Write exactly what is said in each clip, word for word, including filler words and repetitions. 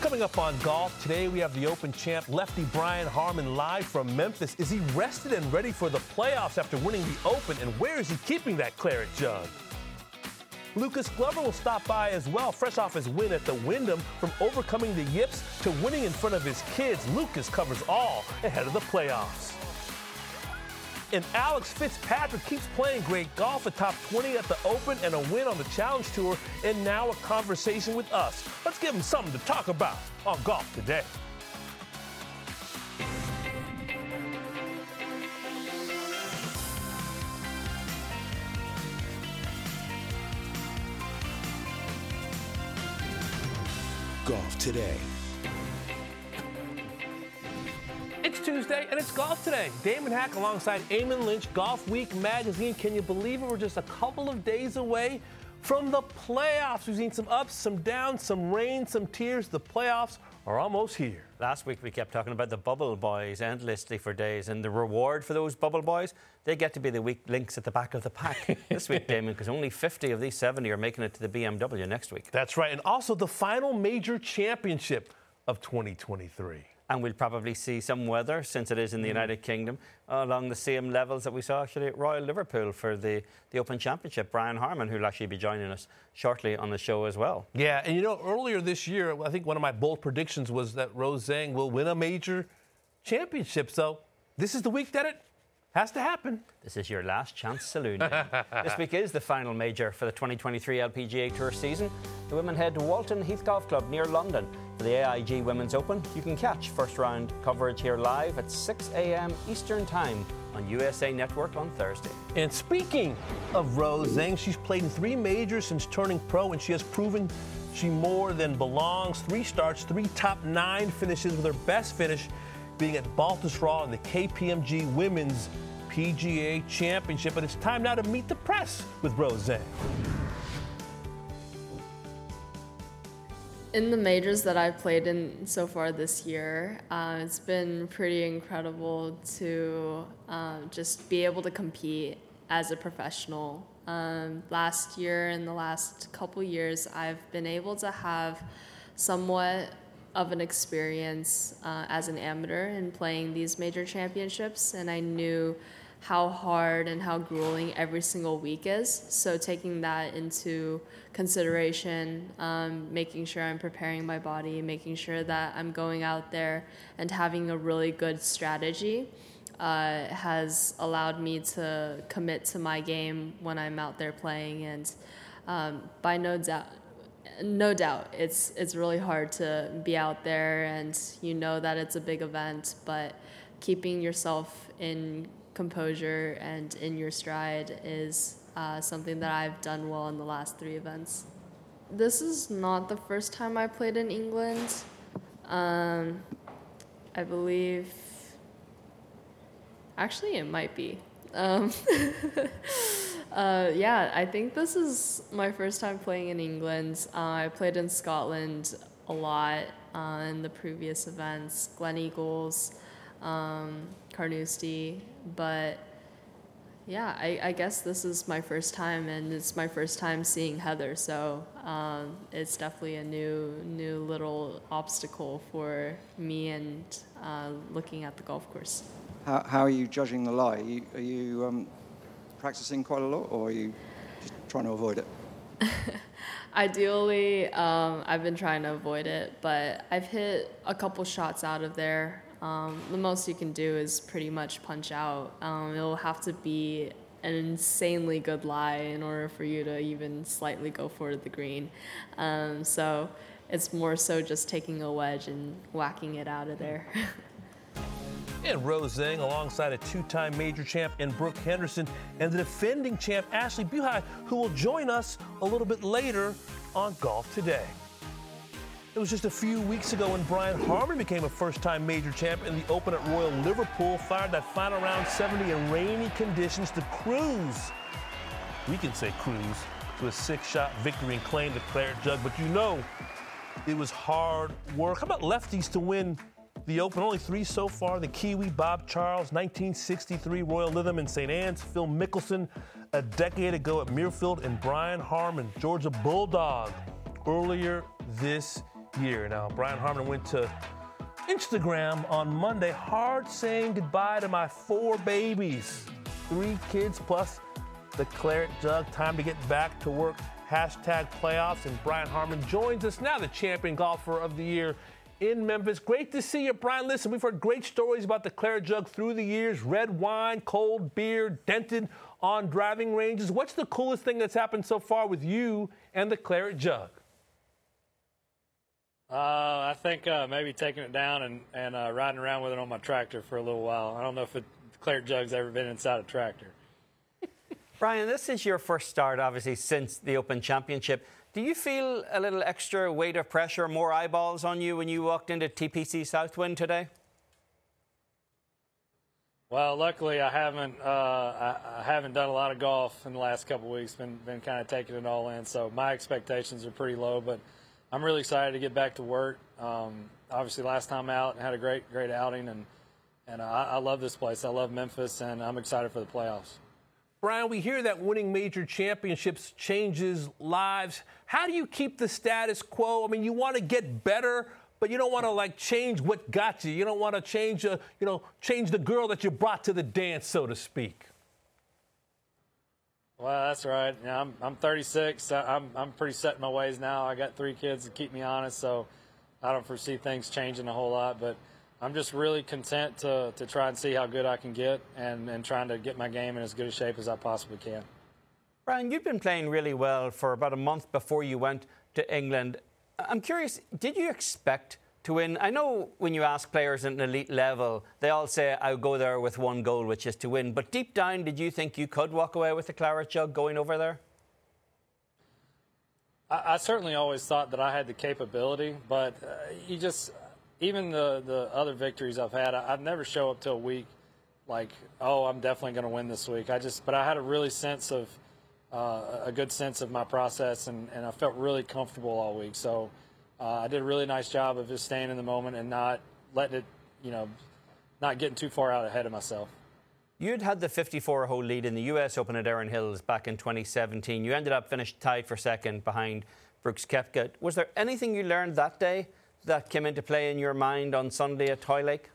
Coming up on Golf Today, we have the Open champ lefty Brian Harman live from Memphis. Is he rested and ready for the playoffs after winning the Open, and where is he keeping that claret jug? Lucas Glover will stop by as well, fresh off his win at the Wyndham. From overcoming the yips to winning in front of his kids, Lucas covers all ahead of the playoffs. And Alex Fitzpatrick keeps playing great golf, a top twenty at the Open and a win on the Challenge Tour, and now a conversation with us. Let's give him something to talk about on Golf Today. Golf Today. It's Tuesday, and it's Golf Today. Damon Hack alongside Eamon Lynch, Golf Week Magazine. Can you believe it? We're just a couple of days away from the playoffs. We've seen some ups, some downs, some rain, some tears. The playoffs are almost here. Last week we kept talking about the bubble boys endlessly for days, and the reward for those bubble boys, they get to be the weak links at the back of the pack this week, Damon, because only fifty of these seventy are making it to the B M W next week. That's right, and also the final major championship of twenty twenty-three. And we'll probably see some weather, since it is in the United Kingdom, along the same levels that we saw actually at Royal Liverpool for the, the Open Championship. Brian Harman, who'll actually be joining us shortly on the show as well. Yeah, and you know, earlier this year, I think one of my bold predictions was that Rose Zhang will win a major championship. So this is the week that it has to happen. This is your last chance saloon. This week is the final major for the twenty twenty-three L P G A Tour season. The women head to Walton Heath Golf Club near London for the A I G Women's Open. You can catch first round coverage here live at six a.m. Eastern Time on U S A Network on Thursday. And speaking of Rose Zhang, she's played in three majors since turning pro, and she has proven she more than belongs. Three starts, three top nine finishes, with her best finish being at Baltusrol in the K P M G Women's P G A Championship. But it's time now to meet the press with Rose Zhang. In the majors that I've played in so far this year, uh, it's been pretty incredible to uh, just be able to compete as a professional. Um, last year and the last couple years, I've been able to have somewhat of an experience uh, as an amateur in playing these major championships, and I knew how hard and how grueling every single week is. So taking that into consideration, um, making sure I'm preparing my body, making sure that I'm going out there and having a really good strategy uh, has allowed me to commit to my game when I'm out there playing. And um, by no doubt, no doubt, it's it's really hard to be out there, and you know that it's a big event, but keeping yourself in composure and in your stride is uh, something that I've done well in the last three events. This is not the first time I played in England. Um, I believe, actually it might be. Um, uh, yeah, I think this is my first time playing in England. Uh, I played in Scotland a lot uh, in the previous events, Glen Eagles, um, Carnoustie, but yeah, I, I guess this is my first time, and it's my first time seeing Heather, so um, it's definitely a new new little obstacle for me and uh, looking at the golf course. How, how are you judging the lie? Are you, are you um, practicing quite a lot, or are you just trying to avoid it? Ideally, um, I've been trying to avoid it, but I've hit a couple shots out of there. Um, the most you can do is pretty much punch out. Um, it'll have to be an insanely good lie in order for you to even slightly go for the green. Um, so it's more so just taking a wedge and whacking it out of there. And Rose Zhang alongside a two-time major champ in Brooke Henderson and the defending champ Ashley Buhai, who will join us a little bit later on Golf Today. It was just a few weeks ago when Brian Harman became a first-time major champ in the Open at Royal Liverpool, fired that final round seventy in rainy conditions to cruise. We can say cruise to a six-shot victory and claim the claret jug, but you know it was hard work. How about lefties to win the Open? Only three so far. The Kiwi Bob Charles, nineteen sixty-three Royal Lytham in Saint Anne's. Phil Mickelson a decade ago at Muirfield, and Brian Harman, Georgia Bulldog, earlier this year. Now, Brian Harman went to Instagram on Monday, hard saying goodbye to my four babies. Three kids plus the claret jug. Time to get back to work. Hashtag playoffs. And Brian Harman joins us now, the champion golfer of the year in Memphis. Great to see you, Brian. Listen, we've heard great stories about the claret jug through the years. Red wine, cold beer, dented on driving ranges. What's the coolest thing that's happened so far with you and the claret jug? Uh, I think uh, maybe taking it down and, and uh, riding around with it on my tractor for a little while. I don't know if it, the claret jug's ever been inside a tractor. Brian, this is your first start, obviously, since the Open Championship. Do you feel a little extra weight of pressure, more eyeballs on you when you walked into T P C Southwind today? Well, luckily I haven't uh, I, I haven't done a lot of golf in the last couple of weeks. Been been kind of taking it all in, so my expectations are pretty low. But I'm really excited to get back to work. Um, obviously, last time out, had a great great outing, and and I, I love this place. I love Memphis, and I'm excited for the playoffs. Brian, we hear that winning major championships changes lives. How do you keep the status quo? I mean, you want to get better, but you don't want to like change what got you. You don't want to change, uh, you know, change the girl that you brought to the dance, so to speak. Well, that's right. Yeah, I'm I'm thirty-six. I'm I'm pretty set in my ways now. I got three kids to keep me honest, so I don't foresee things changing a whole lot. But I'm just really content to to try and see how good I can get, and and trying to get my game in as good a shape as I possibly can. Brian, you've been playing really well for about a month before you went to England. I'm curious, did you expect to win? I know when you ask players at an elite level, they all say, I'll go there with one goal, which is to win. But deep down, did you think you could walk away with the claret jug going over there? I, I certainly always thought that I had the capability, but uh, you just, even the, the other victories I've had, I, I've never show up to a week like, oh, I'm definitely going to win this week. I just, but I had a really sense of, uh, a good sense of my process, and, and I felt really comfortable all week. So uh, I did a really nice job of just staying in the moment and not letting it, you know, not getting too far out ahead of myself. You'd had the fifty-four hole lead in the U S Open at Erin Hills back in twenty seventeen. You ended up finished tied for second behind Brooks Koepka. Was there anything you learned that day that came into play in your mind on Sunday at Hoylake?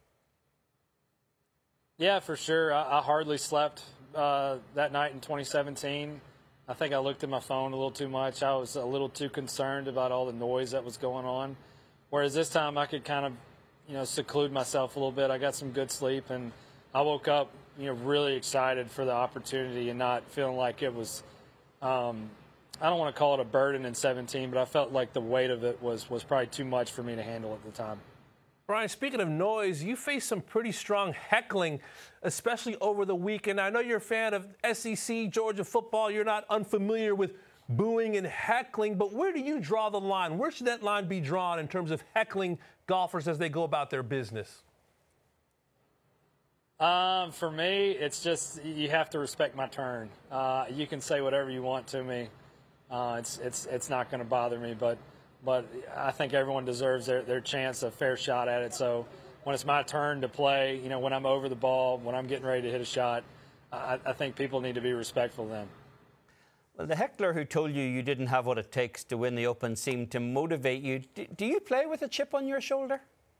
Yeah, for sure. I, I hardly slept uh, that night in twenty seventeen. I think I looked at my phone a little too much. I was a little too concerned about all the noise that was going on. Whereas this time I could kind of, you know, seclude myself a little bit. I got some good sleep, and I woke up, you know, really excited for the opportunity and not feeling like it was, um, I don't want to call it a burden in seventeen, but I felt like the weight of it was, was probably too much for me to handle at the time. Brian, speaking of noise, you faced some pretty strong heckling, especially over the weekend. I know you're a fan of S E C, Georgia football. You're not unfamiliar with booing and heckling, but where do you draw the line? Where should that line be drawn in terms of heckling golfers as they go about their business? Um, for me, it's just you have to respect my turn. Uh, you can say whatever you want to me. Uh, it's it's it's not going to bother me, but but I think everyone deserves their, their chance, a fair shot at it. So when it's my turn to play, you know, when I'm over the ball, when I'm getting ready to hit a shot, I, I think people need to be respectful of them. Well, the heckler who told you you didn't have what it takes to win the Open seemed to motivate you. Do, do you play with a chip on your shoulder?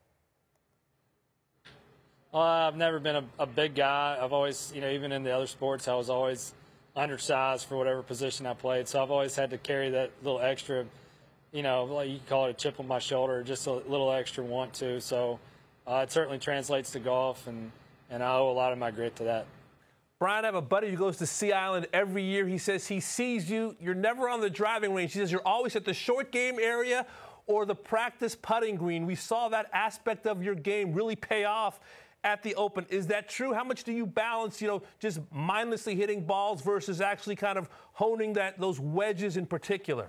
Uh, I've never been a, a big guy. I've always, you know, even in the other sports, I was always undersized for whatever position I played. So I've always had to carry that little extra, you know, like you call it a chip on my shoulder, just a little extra want to. So uh, it certainly translates to golf, and, and I owe a lot of my grit to that. Brian, I have a buddy who goes to Sea Island every year. He says he sees you. You're never on the driving range. He says you're always at the short game area or the practice putting green. We saw that aspect of your game really pay off at the Open. Is that true? How much do you balance, you know, just mindlessly hitting balls versus actually kind of honing that those wedges in particular?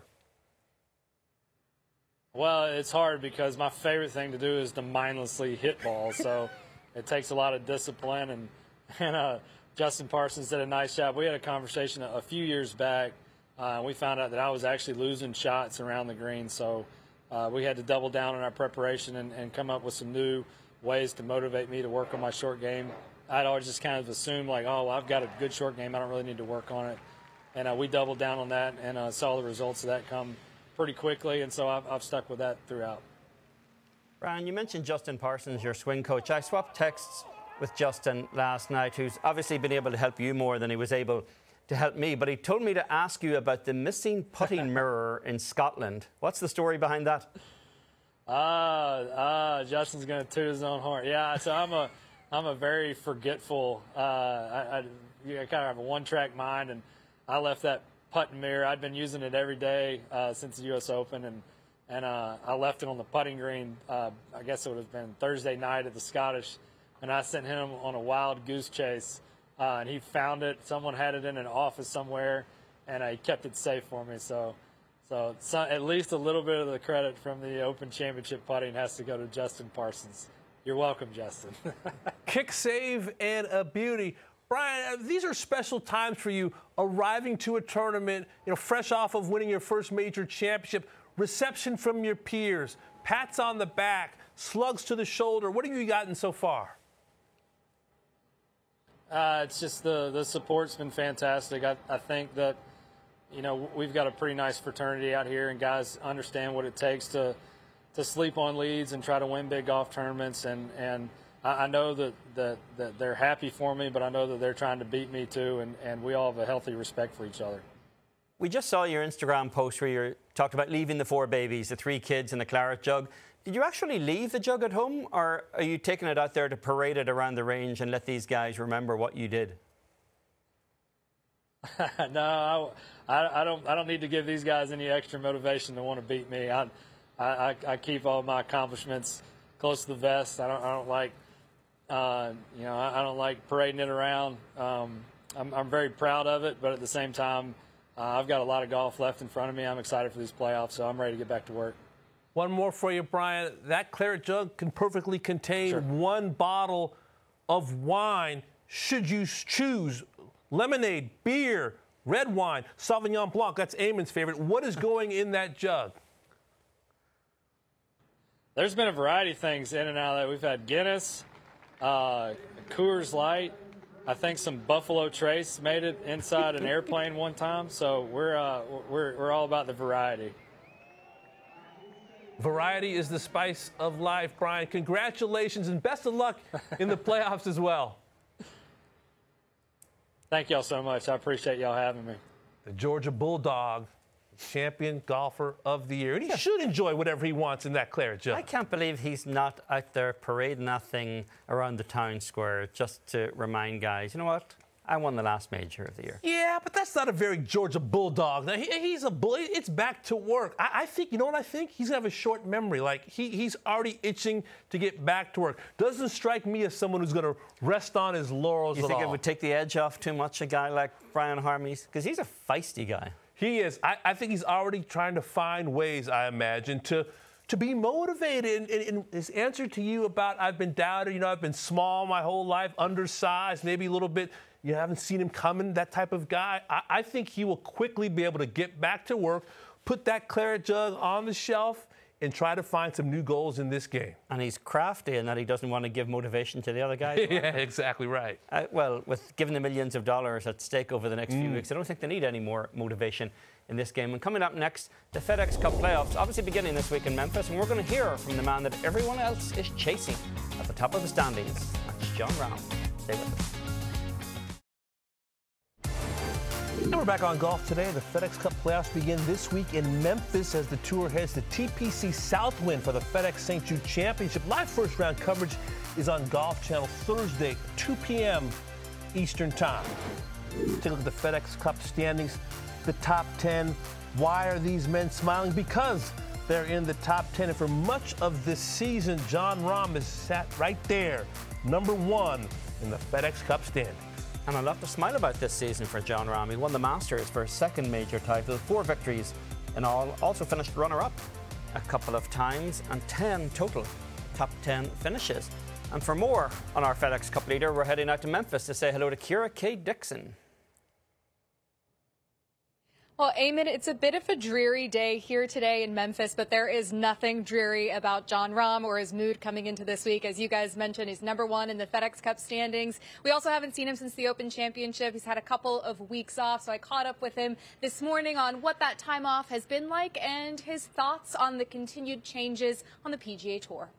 Well, it's hard because my favorite thing to do is to mindlessly hit balls. So it takes a lot of discipline, and, and uh, Justin Parsons did a nice job. We had a conversation a, a few years back. Uh, we found out that I was actually losing shots around the green. So uh, we had to double down on our preparation and, and come up with some new ways to motivate me to work on my short game. I'd always just kind of assumed like, oh, well, I've got a good short game. I don't really need to work on it. And uh, we doubled down on that and uh, saw the results of that come pretty quickly, and so I've, I've stuck with that throughout. Brian, you mentioned Justin Parsons, your swing coach. I swapped texts with Justin last night, who's obviously been able to help you more than he was able to help me, but he told me to ask you about the missing putting mirror in Scotland. What's the story behind that? Ah, ah, Justin's going to toot his own horn. Yeah, so I'm a, I'm a very forgetful. Uh, I, I, I kind of have a one-track mind, and I left that putting mirror. I'd been using it every day uh, since the U S Open, and and uh, I left it on the putting green. Uh, I guess it would have been Thursday night at the Scottish, and I sent him on a wild goose chase, uh, and he found it. Someone had it in an office somewhere, and uh, he kept it safe for me. So. So, so at least a little bit of the credit from the Open Championship putting has to go to Justin Parsons. You're welcome, Justin. Kick save and a beauty. Brian, these are special times for you, arriving to a tournament, you know, fresh off of winning your first major championship, reception from your peers, pats on the back, slugs to the shoulder. What have you gotten so far? Uh, it's just the, the support's been fantastic. I, I think that, you know, we've got a pretty nice fraternity out here, and guys understand what it takes to to sleep on leads and try to win big golf tournaments. And, and I, I know that, that, that they're happy for me, but I know that they're trying to beat me too, and, and we all have a healthy respect for each other. We just saw your Instagram post where you talked about leaving the four babies, the three kids and the claret jug. Did you actually leave the jug at home, or are you taking it out there to parade it around the range and let these guys remember what you did? no, I, I don't. I don't need to give these guys any extra motivation to want to beat me. I, I, I keep all my accomplishments close to the vest. I don't. I don't like, uh, you know, I, I don't like parading it around. Um, I'm, I'm very proud of it, but at the same time, uh, I've got a lot of golf left in front of me. I'm excited for these playoffs, so I'm ready to get back to work. One more for you, Brian. That claret jug can perfectly contain Sure. one bottle of wine. Should you choose lemonade, beer, red wine, Sauvignon Blanc? That's Eamon's favorite. What is going in that jug? There's been a variety of things in and out of that. We've had Guinness, uh, Coors Light. I think some Buffalo Trace made it inside an airplane one time. So we're uh, we're we're all about the variety. Variety is the spice of life, Brian. Congratulations and best of luck in the playoffs as well. Thank y'all so much. I appreciate y'all having me. The Georgia Bulldog, champion golfer of the year. And he should enjoy whatever he wants in that claret jug. I can't believe he's not out there parading that thing around the town square just to remind guys, you know what? I won the last major of the year. Yeah, but that's not a very Georgia Bulldog. Now, he, he's a bull. It's back to work. I, I think, you know what I think? He's going to have a short memory. Like, he, he's already itching to get back to work. Doesn't strike me as someone who's going to rest on his laurels You at think all. it would take the edge off too much a guy like Brian Harmys? Because he's a feisty guy. He is. I, I think he's already trying to find ways, I imagine, to to be motivated. And, and, and his answer to you about I've been doubted, you know, I've been small my whole life, undersized, maybe a little bit, you haven't seen him coming, that type of guy. I, I think he will quickly be able to get back to work, put that claret jug on the shelf, and try to find some new goals in this game. And he's crafty in that he doesn't want to give motivation to the other guys. Yeah, exactly right. Uh, well, with given the millions of dollars at stake over the next Mm. few weeks, I don't think they need any more motivation in this game. And coming up next, the FedEx Cup playoffs, obviously beginning this week in Memphis, and we're going to hear from the man that everyone else is chasing at the top of the standings. That's Jon Rahm. Stay with us. And we're back on Golf Today. The FedEx Cup playoffs begin this week in Memphis as the tour heads to T P C Southwind for the FedEx Saint Jude Championship. Live first round coverage is on Golf Channel Thursday, two p.m. Eastern Time. Take a look at the FedEx Cup standings, the top ten. Why are these men smiling? Because they're in the top ten. And for much of this season, Jon Rahm has sat right there, number one in the FedEx Cup standings. And a lot to smile about this season for Jon Rahm. He won the Masters for his second major title, four victories in all. Also finished runner-up a couple of times, and ten total top ten finishes. And for more on our FedEx Cup leader, we're heading out to Memphis to say hello to Kira K. Dixon. Well, Eamon, it's a bit of a dreary day here today in Memphis, but there is nothing dreary about Jon Rahm or his mood coming into this week. As you guys mentioned, he's number one in the FedEx Cup standings. We also haven't seen him since the Open Championship. He's had a couple of weeks off, so I caught up with him this morning on what that time off has been like and his thoughts on the continued changes on the P G A Tour.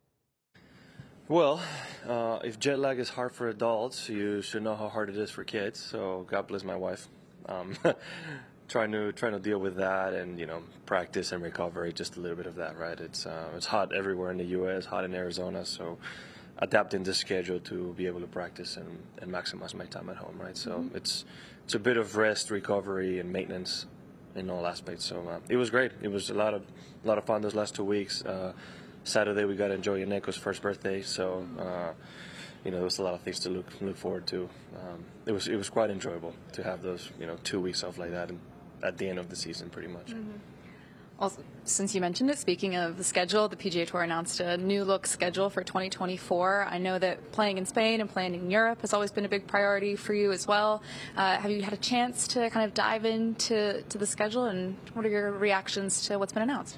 Well, uh, if jet lag is hard for adults, you should know how hard it is for kids. So God bless my wife. Um, trying to trying to deal with that, and you know, practice and recovery, just a little bit of that, right? It's uh, it's hot everywhere in the U S, hot in Arizona, so adapting the schedule to be able to practice and, and maximize my time at home, right? So mm-hmm. it's it's a bit of rest, recovery, and maintenance in all aspects. So uh, it was great. It was a lot of a lot of fun those last two weeks. Uh, Saturday we got to enjoy Yaneko's first birthday, so. Uh, You know, there was a lot of things to look look forward to. Um, it was it was quite enjoyable to have those, you know, two weeks off like that, and at the end of the season, pretty much. Mm-hmm. Well, since you mentioned it, speaking of the schedule, the P G A Tour announced a new look schedule for twenty twenty-four. I know that playing in Spain and playing in Europe has always been a big priority for you as well. Uh, have you had a chance to kind of dive into to the schedule, and what are your reactions to what's been announced?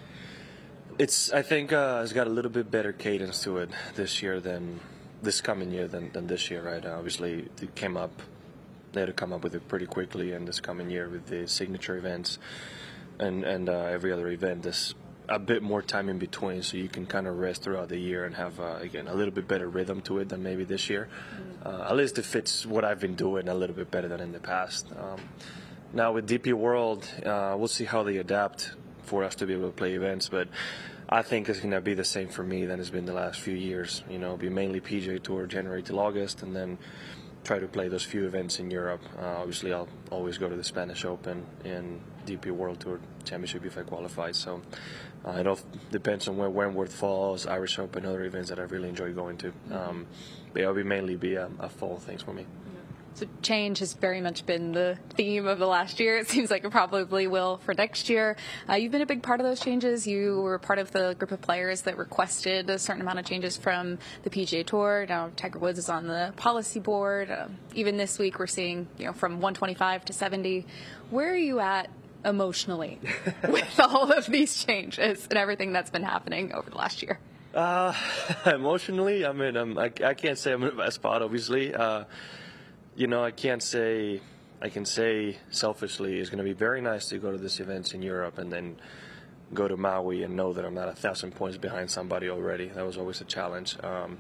It's I think uh, it's got a little bit better cadence to it this year than. This coming year than, than this year, right? Uh, obviously, it came up. They had to come up with it pretty quickly, and this coming year with the signature events and and uh, every other event, there's a bit more time in between, so you can kind of rest throughout the year and have uh, again a little bit better rhythm to it than maybe this year. Uh, at least it fits what I've been doing a little bit better than in the past. Um, now with D P World, uh, we'll see how they adapt for us to be able to play events, but. I think it's going to be the same for me than it's been the last few years. You know, be mainly P G A Tour January till August, and then try to play those few events in Europe. Uh, obviously, I'll always go to the Spanish Open and D P World Tour Championship if I qualify. So uh, it all depends on where Wentworth falls, Irish Open, other events that I really enjoy going to. Um, but it'll be mainly be a, a fall thing for me. So change has very much been the theme of the last year. It seems like it probably will for next year. Uh, you've been a big part of those changes. You were part of the group of players that requested a certain amount of changes from the P G A Tour. Now Tiger Woods is on the policy board. Uh, even this week we're seeing, you know, from one twenty-five to seventy. Where are you at emotionally with all of these changes and everything that's been happening over the last year? Uh, emotionally, I mean, I'm, I, I can't say I'm in the best spot, obviously. Uh, You know, I can't say, I can say selfishly, it's going to be very nice to go to these events in Europe and then go to Maui and know that I'm not a thousand points behind somebody already. That was always a challenge. Um,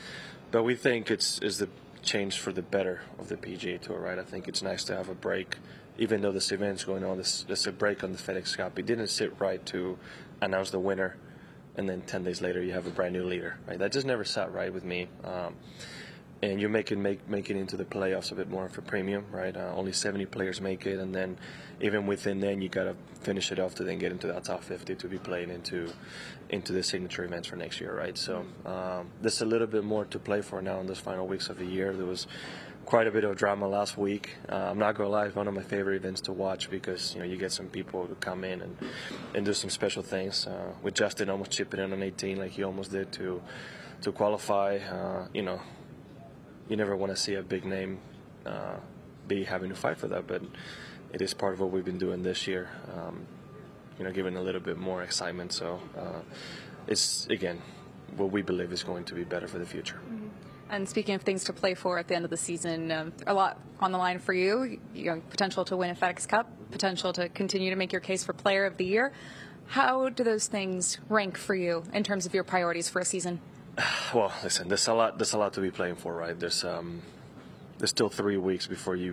but we think it's is the change for the better of the P G A Tour, right? I think it's nice to have a break. Even though this event's going on, this, this a break on the FedEx Cup. It didn't sit right to announce the winner, and then ten days later you have a brand new leader, right? That just never sat right with me. Um, And you're making make making into the playoffs a bit more for premium, right? Uh, only seventy players make it, and then even within then you gotta finish it off to then get into that top fifty to be playing into into the signature events for next year, right? So um, there's a little bit more to play for now in those final weeks of the year. There was quite a bit of drama last week. Uh, I'm not gonna lie, it's one of my favorite events to watch because you know you get some people to come in and and do some special things. Uh, with Justin almost chipping in on eighteen like he almost did to to qualify. Uh, you know. You never want to see a big name uh, be having to fight for that, but it is part of what we've been doing this year. Um, you know, giving a little bit more excitement. So uh, it's again what we believe is going to be better for the future. Mm-hmm. And speaking of things to play for at the end of the season, um, a lot on the line for you. You know, potential to win a FedEx Cup, potential to continue to make your case for Player of the Year. How do those things rank for you in terms of your priorities for a season? Well, listen, there's a lot. There's a lot to be playing for, right? There's um, there's still three weeks before you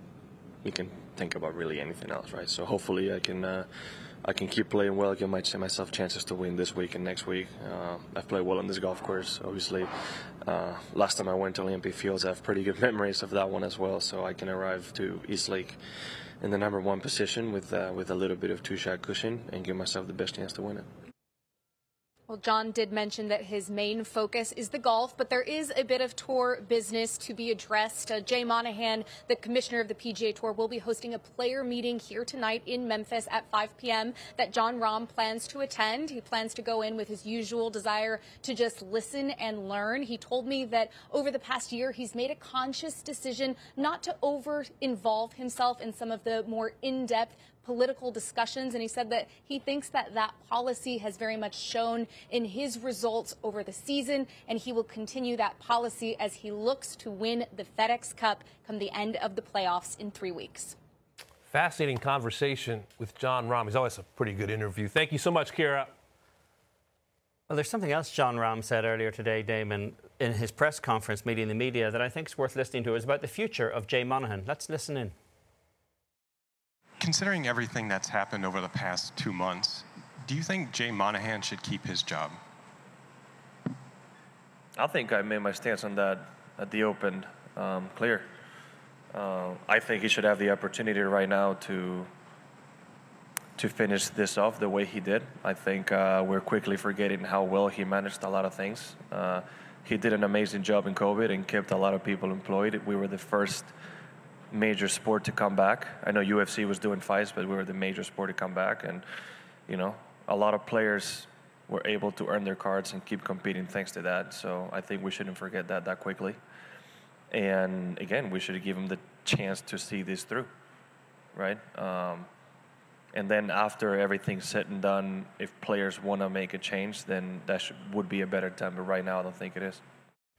you can think about really anything else, right? So hopefully I can uh, I can keep playing well, give my, myself chances to win this week and next week. Uh, I've played well on this golf course, obviously. Uh, last time I went to Olympia Fields, I have pretty good memories of that one as well. So I can arrive to East Lake in the number one position with uh, with a little bit of two-shot cushion and give myself the best chance to win it. Well, Jon did mention that his main focus is the golf, but there is a bit of tour business to be addressed. Uh, Jay Monahan, the commissioner of the P G A Tour, will be hosting a player meeting here tonight in Memphis at five p.m. that Jon Rahm plans to attend. He plans to go in with his usual desire to just listen and learn. He told me that over the past year, he's made a conscious decision not to over-involve himself in some of the more in-depth political discussions, and he said that he thinks that that policy has very much shown in his results over the season, and he will continue that policy as he looks to win the FedEx Cup come the end of the playoffs in three weeks. Fascinating conversation with Jon Rahm. He's always a pretty good interview. Thank you so much, Kira. Well, there's something else Jon Rahm said earlier today, Damon, in his press conference meeting the media that I think is worth listening to. It's about the future of Jay Monahan. Let's listen in. Considering everything that's happened over the past two months, do you think Jay Monahan should keep his job? I think I made my stance on that at the Open um, clear. Uh, I think he should have the opportunity right now to to finish this off the way he did. I think uh, we're quickly forgetting how well he managed a lot of things. Uh, he did an amazing job in COVID and kept a lot of people employed. We were the first major sport to come back. I know U F C was doing fights, but we were the major sport to come back. And, you know, a lot of players were able to earn their cards and keep competing thanks to that. So I think we shouldn't forget that that quickly. And, again, we should give him the chance to see this through, right? Um, And then after everything's said and done, if players want to make a change, then that should, would be a better time. But right now, I don't think it is.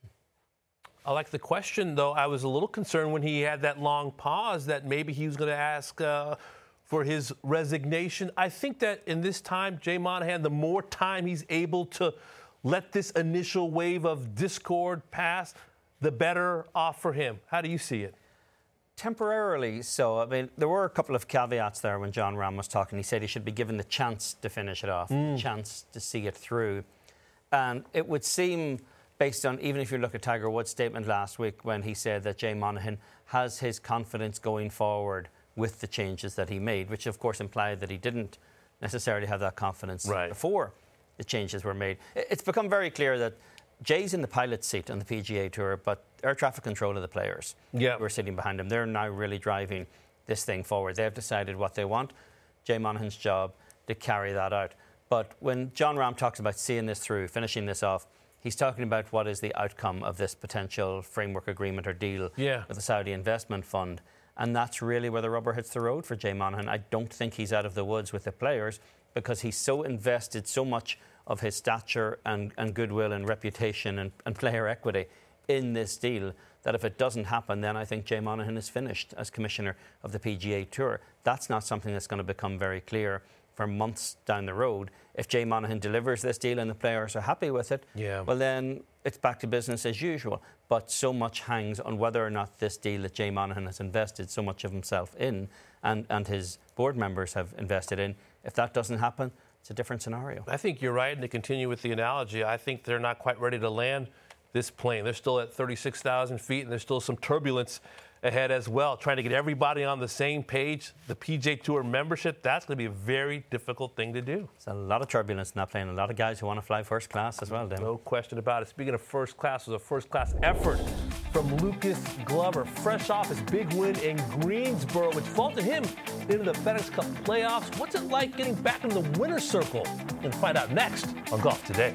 I like the question, though. I was a little concerned when he had that long pause that maybe he was going to ask uh, for his resignation. I think that in this time, Jay Monahan, the more time he's able to let this initial wave of discord pass, the better off for him. How do you see it? Temporarily so. I mean, there were a couple of caveats there when Jon Rahm was talking. He said he should be given the chance to finish it off, mm. the chance to see it through. And it would seem, based on, even if you look at Tiger Woods' statement last week when he said that Jay Monahan has his confidence going forward with the changes that he made, which of course implied that he didn't necessarily have that confidence right. before the changes were made. It's become very clear that Jay's in the pilot seat on the P G A Tour, but air traffic control of the players yeah. who are sitting behind him. They're now really driving this thing forward. They've decided what they want. Jay Monahan's job to carry that out. But when Jon Rahm talks about seeing this through, finishing this off, he's talking about what is the outcome of this potential framework agreement or deal yeah. with the Saudi Investment Fund. And that's really where the rubber hits the road for Jay Monahan. I don't think he's out of the woods with the players because he's so invested so much of his stature and, and goodwill and reputation and, and player equity in this deal that if it doesn't happen, then I think Jay Monahan is finished as commissioner of the P G A Tour. That's not something that's going to become very clear for months down the road. If Jay Monahan delivers this deal and the players are happy with it, yeah. well then it's back to business as usual. But so much hangs on whether or not this deal that Jay Monahan has invested so much of himself in and, and his board members have invested in, if that doesn't happen, it's a different scenario. I think you're right, and to continue with the analogy, I think they're not quite ready to land this plane. They're still at thirty-six thousand feet, and there's still some turbulence ahead as well. Trying to get everybody on the same page, the P G A Tour membership, that's going to be a very difficult thing to do. There's a lot of turbulence in that plane. A lot of guys who want to fly first class as well, Damon. No question about it. Speaking of first class, it was a first-class effort from Lucas Glover, fresh off his big win in Greensboro, which vaulted him into the FedEx Cup playoffs. What's it like getting back in the winner's circle? We're going to find out next on Golf Today.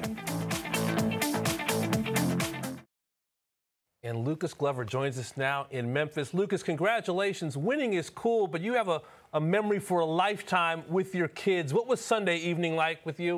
And Lucas Glover joins us now in Memphis. Lucas, congratulations. Winning is cool, but you have a, a memory for a lifetime with your kids. What was Sunday evening like with you?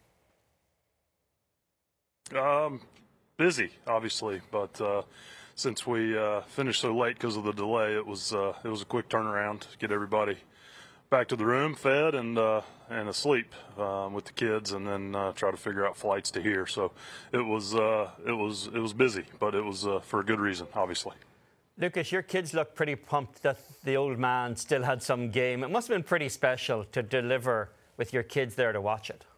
Um, busy, obviously, but uh, since we uh, finished so late because of the delay, it was uh, it was a quick turnaround to get everybody back to the room, fed and uh, and asleep um, with the kids, and then uh, try to figure out flights to here. So it was uh, it was it was busy, but it was uh, for a good reason, obviously. Lucas, your kids look pretty pumped that the old man still had some game. It must have been pretty special to deliver with your kids there to watch it.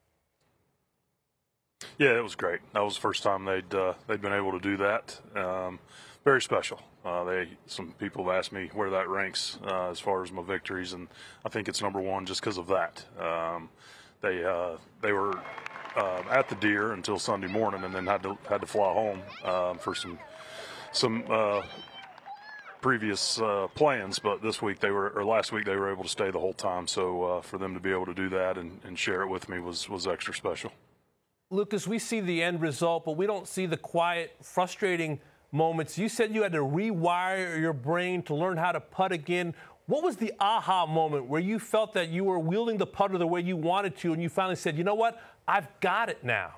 Yeah, it was great. That was the first time they'd uh, they'd been able to do that. Um, very special. Uh, they some people have asked me where that ranks uh, as far as my victories, and I think it's number one just because of that. Um, they uh, they were uh, at the Deer until Sunday morning, and then had to had to fly home um, for some some uh, previous uh, plans. But this week they were, or last week they were able to stay the whole time. So uh, for them to be able to do that and, and share it with me was was extra special. Lucas, we see the end result, but we don't see the quiet, frustrating moments. You said you had to rewire your brain to learn how to putt again. What was the aha moment where you felt that you were wielding the putter the way you wanted to and you finally said, you know what, I've got it now?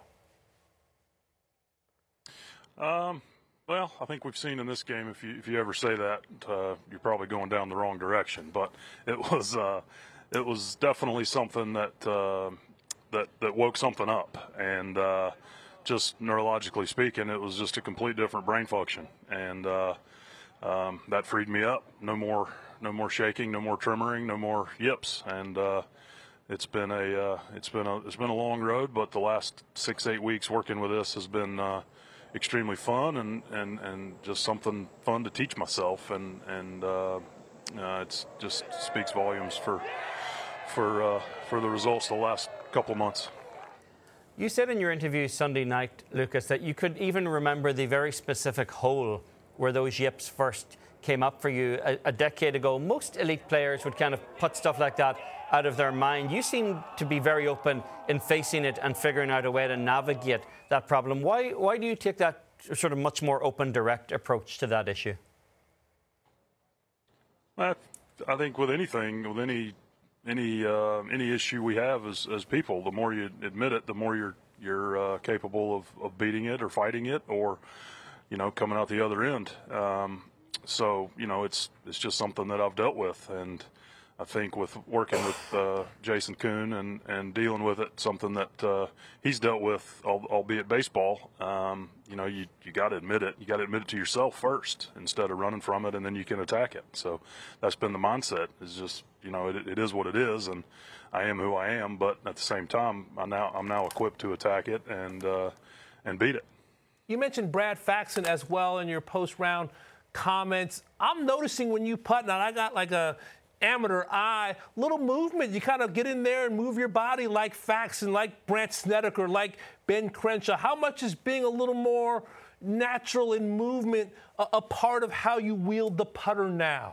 Um, well, I think we've seen in this game, if you if you ever say that, uh, you're probably going down the wrong direction. But it was uh, it was definitely something that uh, that that woke something up, and uh, just neurologically speaking, it was just a complete different brain function, and uh, um, that freed me up. No more no more shaking, no more tremoring, no more yips, and uh, it's been a uh, it's been a it's been a long road, but the last six eight weeks working with this has been Uh, extremely fun and, and, and just something fun to teach myself, and and uh, uh, it's just speaks volumes for for uh, for the results the last couple of months. You said in your interview Sunday night, Lucas, that you could even remember the very specific hole where those yips first came up for you a, a decade ago. Most elite players would kind of put stuff like that out of their mind. You seem to be very open in facing it and figuring out a way to navigate that problem. Why, why do you take that sort of much more open, direct approach to that issue? I, I think with anything, with any any uh, any issue we have as, as people, the more you admit it, the more you're you're uh, capable of, of beating it or fighting it, or you know, coming out the other end. Um, so you know, it's it's just something that I've dealt with, and I think with working with uh, Jason Kuhn and, and dealing with it, something that uh, he's dealt with, albeit baseball, um, you know, you, you got to admit it. You got to admit it to yourself first instead of running from it, and then you can attack it. So that's been the mindset. Is just, you know, it, it is what it is, and I am who I am. But at the same time, I'm now I'm now equipped to attack it and uh, and beat it. You mentioned Brad Faxon as well in your post-round comments. I'm noticing when you putt, and I got like a amateur eye, little movement. You kind of get in there and move your body like Faxon, like Brandt Snedeker, like Ben Crenshaw. How much is being a little more natural in movement a, a part of how you wield the putter now?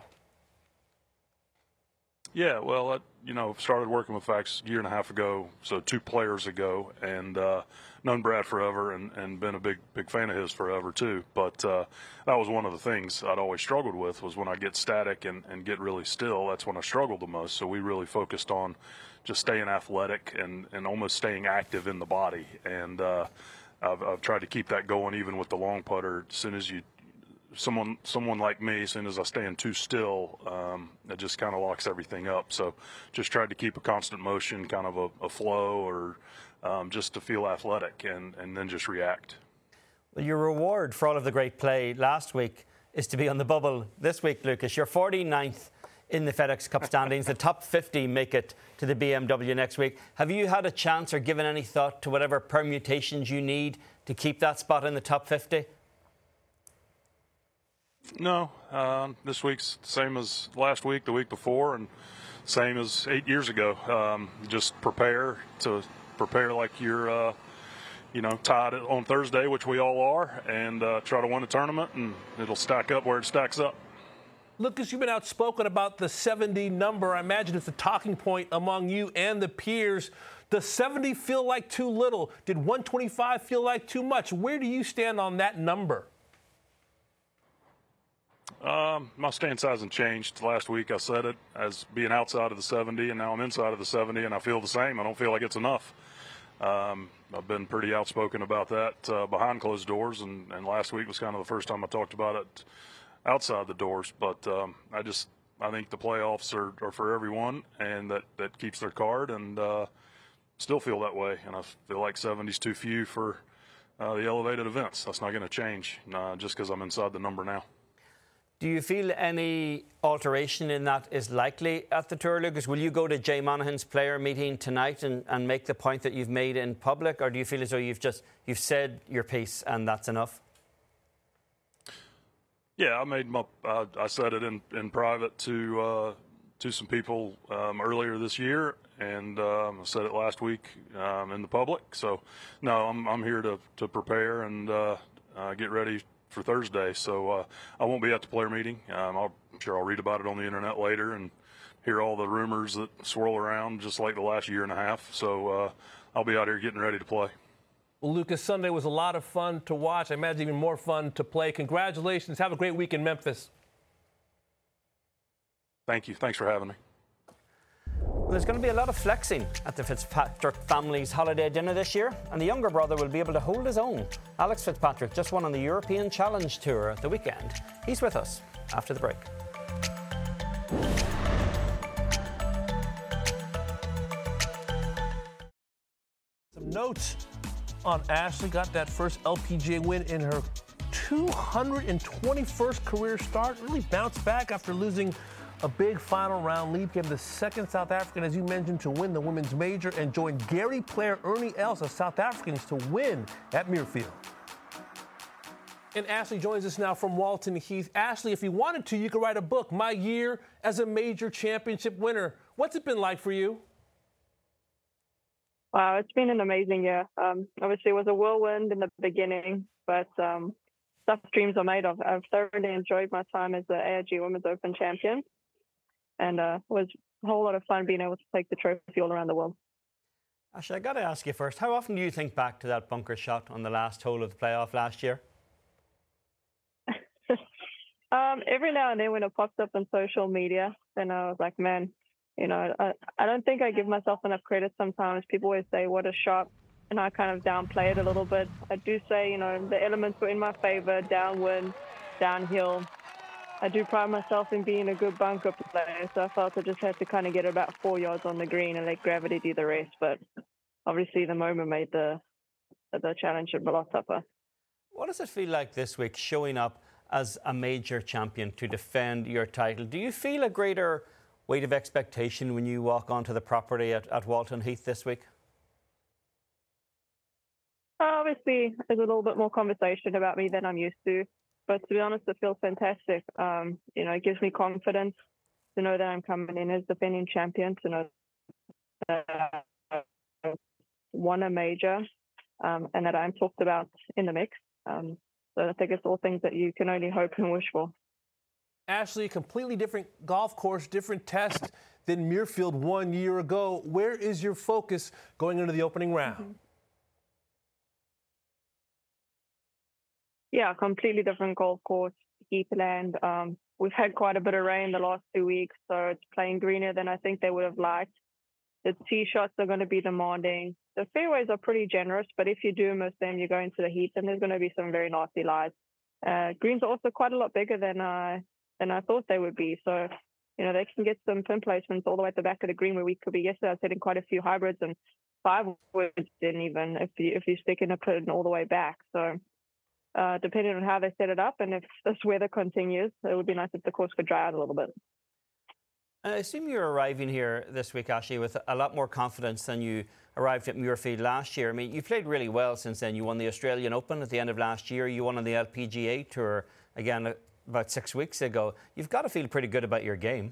Yeah, well, I, you know, started working with Fax a year and a half ago, so two players ago, and uh, known Brad forever and, and been a big, big fan of his forever too. But uh, that was one of the things I'd always struggled with, was when I get static and, and get really still, that's when I struggled the most. So we really focused on just staying athletic and, and almost staying active in the body. And uh, I've, I've tried to keep that going even with the long putter. As soon as you Someone, someone like me, as soon as I stand too still, um, it just kind of locks everything up. So, just tried to keep a constant motion, kind of a, a flow, or um, just to feel athletic, and, and then just react. Well, your reward for all of the great play last week is to be on the bubble this week, Lucas. You're forty-ninth in the FedEx Cup standings. The top fifty make it to the B M W next week. Have you had a chance or given any thought to whatever permutations you need to keep that spot in the top fifty? No, uh, this week's the same as last week, the week before, and same as eight years ago. Um, just prepare to prepare like you're, uh, you know, tied on Thursday, which we all are, and uh, try to win a tournament, and it'll stack up where it stacks up. Lucas, you've been outspoken about the seventy number. I imagine it's a talking point among you and the peers. Does seventy feel like too little? Did one twenty-five feel like too much? Where do you stand on that number? Um, my stance hasn't changed. Last week I said it as being outside of the seventy, and now I'm inside of the seventy, and I feel the same. I don't feel like it's enough. Um, I've been pretty outspoken about that uh, behind closed doors, and, and last week was kind of the first time I talked about it outside the doors. But um, I just I think the playoffs are, are for everyone, and that, that keeps their card, and uh, still feel that way. And I feel like seventy's too few for uh, the elevated events. That's not going to change uh, just because I'm inside the number now. Do you feel any alteration in that is likely at the Tour, Lucas? Will you go to Jay Monahan's player meeting tonight and, and make the point that you've made in public, or do you feel as though you've just you've said your piece and that's enough? Yeah, I made my uh, I said it in, in private to uh, to some people um, earlier this year, and um, I said it last week um, in the public. So no, I'm I'm here to to prepare and uh, uh, get ready for Thursday, so uh, I won't be at the player meeting. Um, I'll, I'm sure I'll read about it on the internet later and hear all the rumors that swirl around, just like the last year and a half. So uh, I'll be out here getting ready to play. Well, Lucas, Sunday was a lot of fun to watch. I imagine even more fun to play. Congratulations. Have a great week in Memphis. Thank you. Thanks for having me. Well, there's going to be a lot of flexing at the Fitzpatrick family's holiday dinner this year, and the younger brother will be able to hold his own. Alex Fitzpatrick just won on the European Challenge Tour at the weekend. He's with us after the break. Some notes on Ashley. Got that first L P G A win in her two hundred twenty-first career start. Really bounced back after losing a big final round lead. Became the second South African, as you mentioned, to win the women's major and joined Gary Player, Ernie Els, of South Africans, to win at Muirfield. And Ashley joins us now from Walton Heath. Ashley, if you wanted to, you could write a book, My Year as a Major Championship Winner. What's it been like for you? Wow, it's been an amazing year. Um, obviously, it was a whirlwind in the beginning, but um, stuff dreams are made of. I've thoroughly enjoyed my time as the A I G Women's Open champion, and uh, it was a whole lot of fun being able to take the trophy all around the world. Ashley, I got to ask you first, how often do you think back to that bunker shot on the last hole of the playoff last year? um, every now and then when it pops up on social media, then I was like, man, you know, I, I don't think I give myself enough credit sometimes. People always say, what a shot, and I kind of downplay it a little bit. I do say, you know, the elements were in my favor, downwind, downhill. I do pride myself in being a good bunker player, so I felt I just had to kind of get about four yards on the green and let gravity do the rest. But obviously the moment made the, the challenge a lot tougher. What does it feel like this week showing up as a major champion to defend your title? Do you feel a greater weight of expectation when you walk onto the property at, at Walton Heath this week? Obviously, there's a little bit more conversation about me than I'm used to. But to be honest, it feels fantastic. Um, you know, it gives me confidence to know that I'm coming in as defending champion, to know that I won a major um, and that I'm talked about in the mix. Um, so I think it's all things that you can only hope and wish for. Ashley, a completely different golf course, different test than Muirfield one year ago. Where is your focus going into the opening round? Mm-hmm. Yeah, completely different golf course, heathland. Um, we've had quite a bit of rain the last two weeks, so it's playing greener than I think they would have liked. The tee shots are going to be demanding. The fairways are pretty generous, but if you do miss them, you go into the heat, and there's going to be some very nasty lies. Uh, greens are also quite a lot bigger than I than I thought they would be. So, you know, they can get some pin placements all the way at the back of the green where we could be. Yesterday I was hitting quite a few hybrids and five woods in even if you if you stick in a pin all the way back. So. Uh, depending on how they set it up, and if this weather continues, it would be nice if the course could dry out a little bit. I assume you're arriving here this week, Ashley, with a lot more confidence than you arrived at Muirfield last year. I mean, you played really well since then. You won the Australian Open at the end of last year. You won on the L P G A Tour again about six weeks ago. You've got to feel pretty good about your game.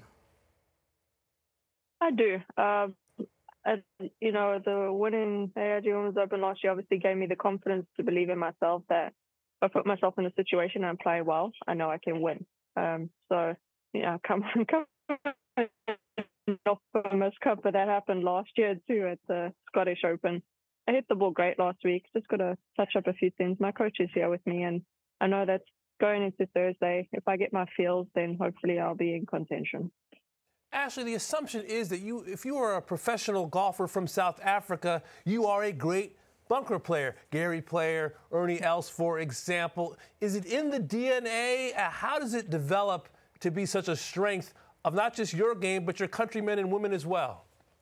I do. Um, I, you know, the winning A I G Women's Open last year obviously gave me the confidence to believe in myself that if I put myself in a situation and play well, I know I can win. Um, so, yeah, come on, come on. Not famous cup, but that happened last year too at the Scottish Open. I hit the ball great last week. Just got to touch up a few things. My coach is here with me, and I know that going into Thursday, if I get my feels, then hopefully I'll be in contention. Ashley, the assumption is that you, if you are a professional golfer from South Africa, you are a great bunker player. Gary Player, Ernie Els, for example. Is it in the D N A? Uh, how does it develop to be such a strength of not just your game, but your countrymen and women as well?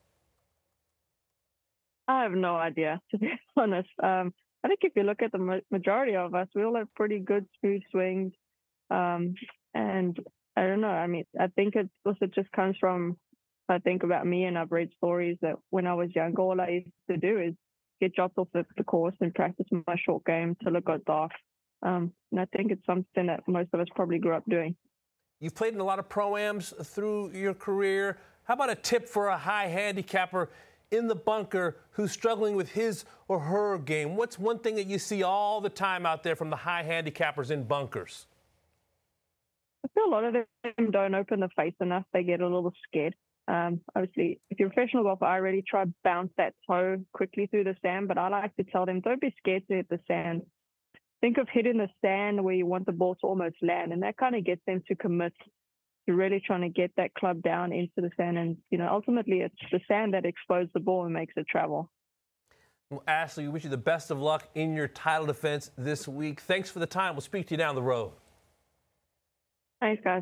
I have no idea, to be honest. Um, I think if you look at the ma- majority of us, we all have pretty good smooth swings. Um, and I don't know. I mean, I think it also just comes from, I think about me, and I've read stories that when I was younger, all I used to do is get dropped off the, the course and practice my short game till it got dark. Um, and I think it's something that most of us probably grew up doing. You've played in a lot of pro-ams through your career. How about a tip for a high handicapper in the bunker who's struggling with his or her game? What's one thing that you see all the time out there from the high handicappers in bunkers? I feel a lot of them don't open the face enough. They get a little scared. Um, obviously, if you're a professional golfer, I really try to bounce that toe quickly through the sand, but I like to tell them, don't be scared to hit the sand. Think of hitting the sand where you want the ball to almost land, and that kind of gets them to commit to really trying to get that club down into the sand. And, you know, ultimately it's the sand that explodes the ball and makes it travel. Well, Ashley, we wish you the best of luck in your title defense this week. Thanks for the time. We'll speak to you down the road. Thanks, guys.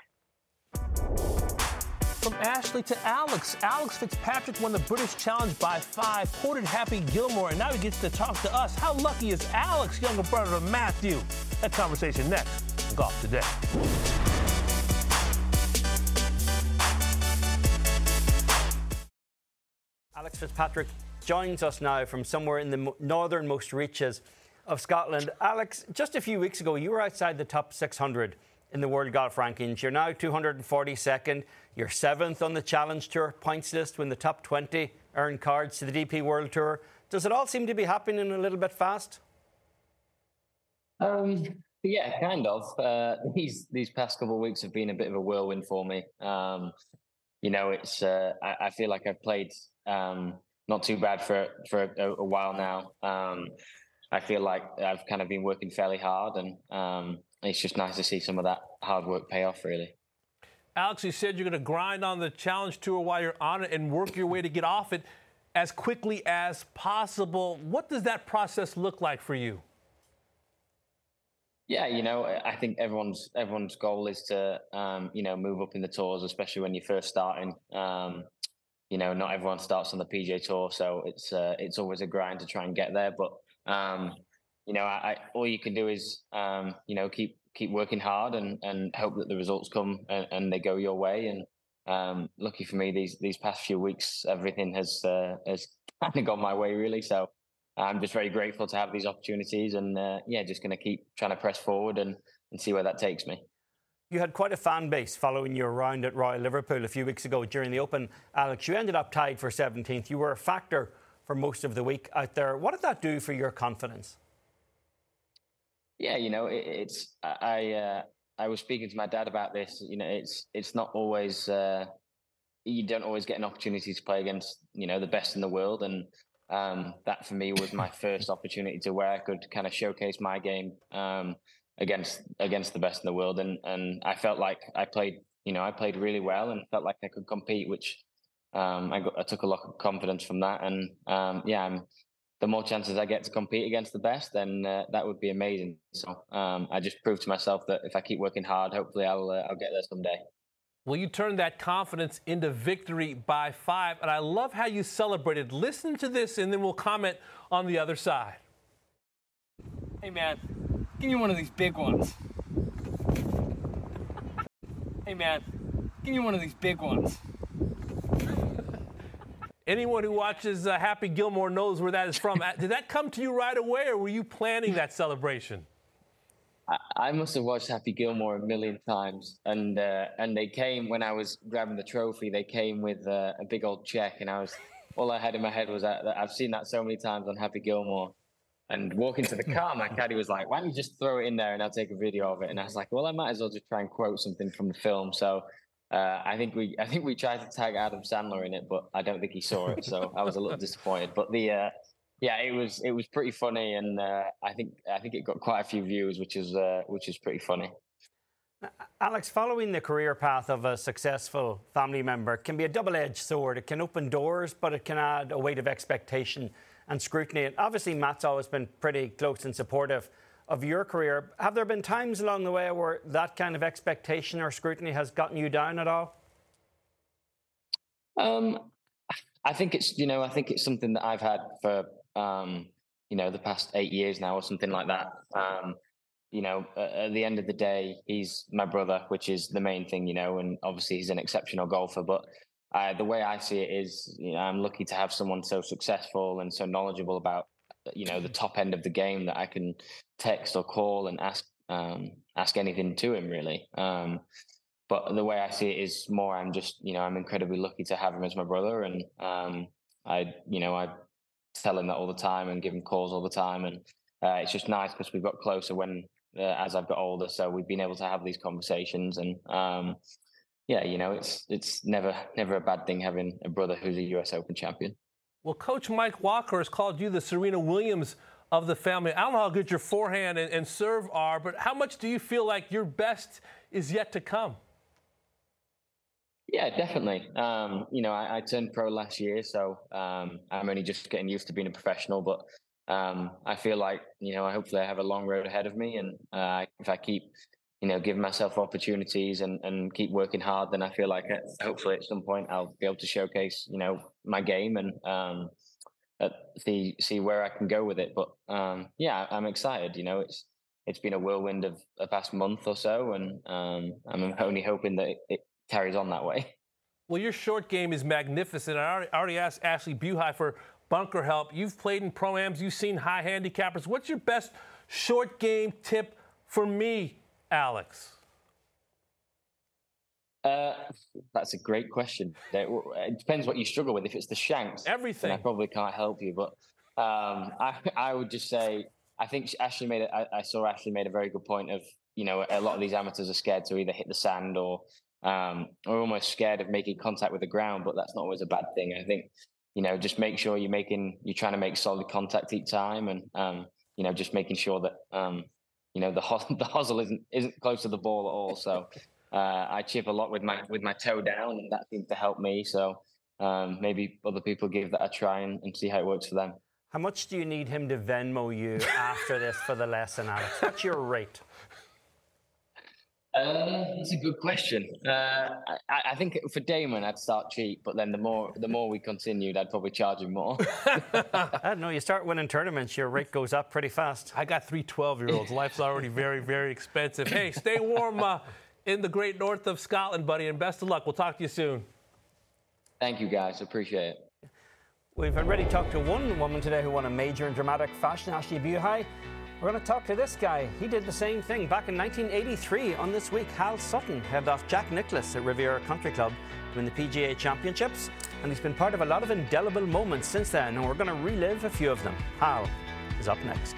From Ashley to Alex. Alex Fitzpatrick won the British Challenge by five, quoted Happy Gilmore, and now he gets to talk to us. How lucky is Alex, younger brother of Matthew? That conversation next on Golf Today. Alex Fitzpatrick joins us now from somewhere in the northernmost reaches of Scotland. Alex, just a few weeks ago, you were outside the top six hundred in the World Golf Rankings. You're now two hundred forty-second. You're seventh on the Challenge Tour points list, win the top twenty, earn cards to the D P World Tour. Does it all seem to be happening a little bit fast? Um, yeah, kind of. Uh, these these past couple of weeks have been a bit of a whirlwind for me. Um, you know, it's uh, I, I feel like I've played um, not too bad for for a, a while now. Um, I feel like I've kind of been working fairly hard, and um, it's just nice to see some of that hard work pay off, really. Alex, you said you're going to grind on the Challenge Tour while you're on it and work your way to get off it as quickly as possible. What does that process look like for you? Yeah, you know, I think everyone's everyone's goal is to, um, you know, move up in the tours, especially when you're first starting. Um, you know, not everyone starts on the P G A Tour, so it's uh, it's always a grind to try and get there. But um, you know, I, I, all you can do is, um, you know, keep keep working hard and, and hope that the results come and, and they go your way. And um, lucky for me, these these past few weeks, everything has uh, has kind of gone my way, really. So I'm just very grateful to have these opportunities, and uh, yeah, just going to keep trying to press forward and, and see where that takes me. You had quite a fan base following your round at Royal Liverpool a few weeks ago during the Open. Alex, you ended up tied for seventeenth. You were a factor for most of the week out there. What did that do for your confidence? Yeah, you know, it, it's I uh, I was speaking to my dad about this. You know, it's it's not always uh, you don't always get an opportunity to play against, you know, the best in the world, and um, that for me was my first opportunity to where I could kind of showcase my game um, against against the best in the world, and and I felt like I played, you know, I played really well and felt like I could compete, which um, I got I took a lot of confidence from that, and um, yeah, I'm. The more chances I get to compete against the best, then uh, that would be amazing. So um, I just proved to myself that if I keep working hard, hopefully I'll uh, I'll get there someday. Well, you turned that confidence into victory by five, and I love how you celebrated. Listen to this, and then we'll comment on the other side. Hey, man, give me one of these big ones. Hey, man, give me one of these big ones. Anyone who watches uh, Happy Gilmore knows where that is from. Did that come to you right away, or were you planning that celebration? I, I must have watched Happy Gilmore a million times, and uh, and they came when I was grabbing the trophy. They came with uh, a big old check, and I was all I had in my head was that, that I've seen that so many times on Happy Gilmore. And walking to the car, my caddy was like, "Why don't you just throw it in there and I'll take a video of it?" And I was like, "Well, I might as well just try and quote something from the film." So. Uh, I think we I think we tried to tag Adam Sandler in it, but I don't think he saw it, so I was a little disappointed. But the uh, yeah, it was it was pretty funny, and uh, I think I think it got quite a few views, which is uh, which is pretty funny. Alex, following the career path of a successful family member can be a double-edged sword. It can open doors, but it can add a weight of expectation and scrutiny. And obviously, Matt's always been pretty close and supportive of your career. Have there been times along the way where that kind of expectation or scrutiny has gotten you down at all? Um, I think it's, you know, I think it's something that I've had for, um, you know, the past eight years now or something like that. Um, you know, at the end of the day, he's my brother, which is the main thing, you know, and obviously he's an exceptional golfer. But uh, the way I see it is, you know, I'm lucky to have someone so successful and so knowledgeable about, you know, the top end of the game that I can text or call and ask um, ask anything to him, really. Um, but the way I see it is more, I'm just, you know, I'm incredibly lucky to have him as my brother, and um, I, you know, I tell him that all the time and give him calls all the time, and uh, it's just nice because we've got closer when uh, as I've got older, so we've been able to have these conversations, and um, yeah, you know, it's it's never never a bad thing having a brother who's a U S Open champion. Well, Coach Mike Walker has called you the Serena Williams of the family. I don't know how good your forehand and, and serve are, but how much do you feel like your best is yet to come? Yeah, definitely. Um, you know, I, I turned pro last year, so um, I'm only just getting used to being a professional. But um, I feel like, you know, hopefully I have a long road ahead of me, and uh, if I keep, you know, giving myself opportunities and, and keep working hard, then I feel like uh, hopefully at some point I'll be able to showcase, you know, my game and um, uh, see see where I can go with it. But um, yeah, I'm excited. You know, it's it's been a whirlwind of the past month or so, and um, I'm only hoping that it, it carries on that way. Well, your short game is magnificent. I already, I already asked Ashley Buhai for bunker help. You've played in pro-ams. You've seen high handicappers. What's your best short game tip for me, Alex? Uh, that's a great question. It depends what you struggle with. If it's the shanks, everything, then I probably can't help you. But um, I, I would just say, I think Ashley made it. I, I saw Ashley made a very good point of, you know, a lot of these amateurs are scared to either hit the sand or um, are almost scared of making contact with the ground. But that's not always a bad thing. I think, you know, just make sure you're making, you're trying to make solid contact each time, and um, you know, just making sure that um, you know, the ho- the hosel isn't isn't close to the ball at all. So. Uh, I chip a lot with my with my toe down, and that seems to help me. So um, maybe other people give that a try and, and see how it works for them. How much do you need him to Venmo you after this for the lesson, Alex? What's your rate? Uh, that's a good question. Uh, I, I think for Damon, I'd start cheap, but then the more the more we continued, I'd probably charge him more. I don't know. You start winning tournaments, your rate goes up pretty fast. I got three twelve-year-olds. Life's already very, very expensive. Hey, stay warm. Uh, in the great north of Scotland, buddy, and best of luck. We'll talk to you soon. Thank you, guys. Appreciate it. We've already talked to one woman today who won a major in dramatic fashion, Ashley Buhai. We're going to talk to this guy. He did the same thing back in nineteen eighty-three. On This Week, Hal Sutton headed off Jack Nicklaus at Riviera Country Club to win the P G A Championships, and he's been part of a lot of indelible moments since then, and we're going to relive a few of them. Hal is up next.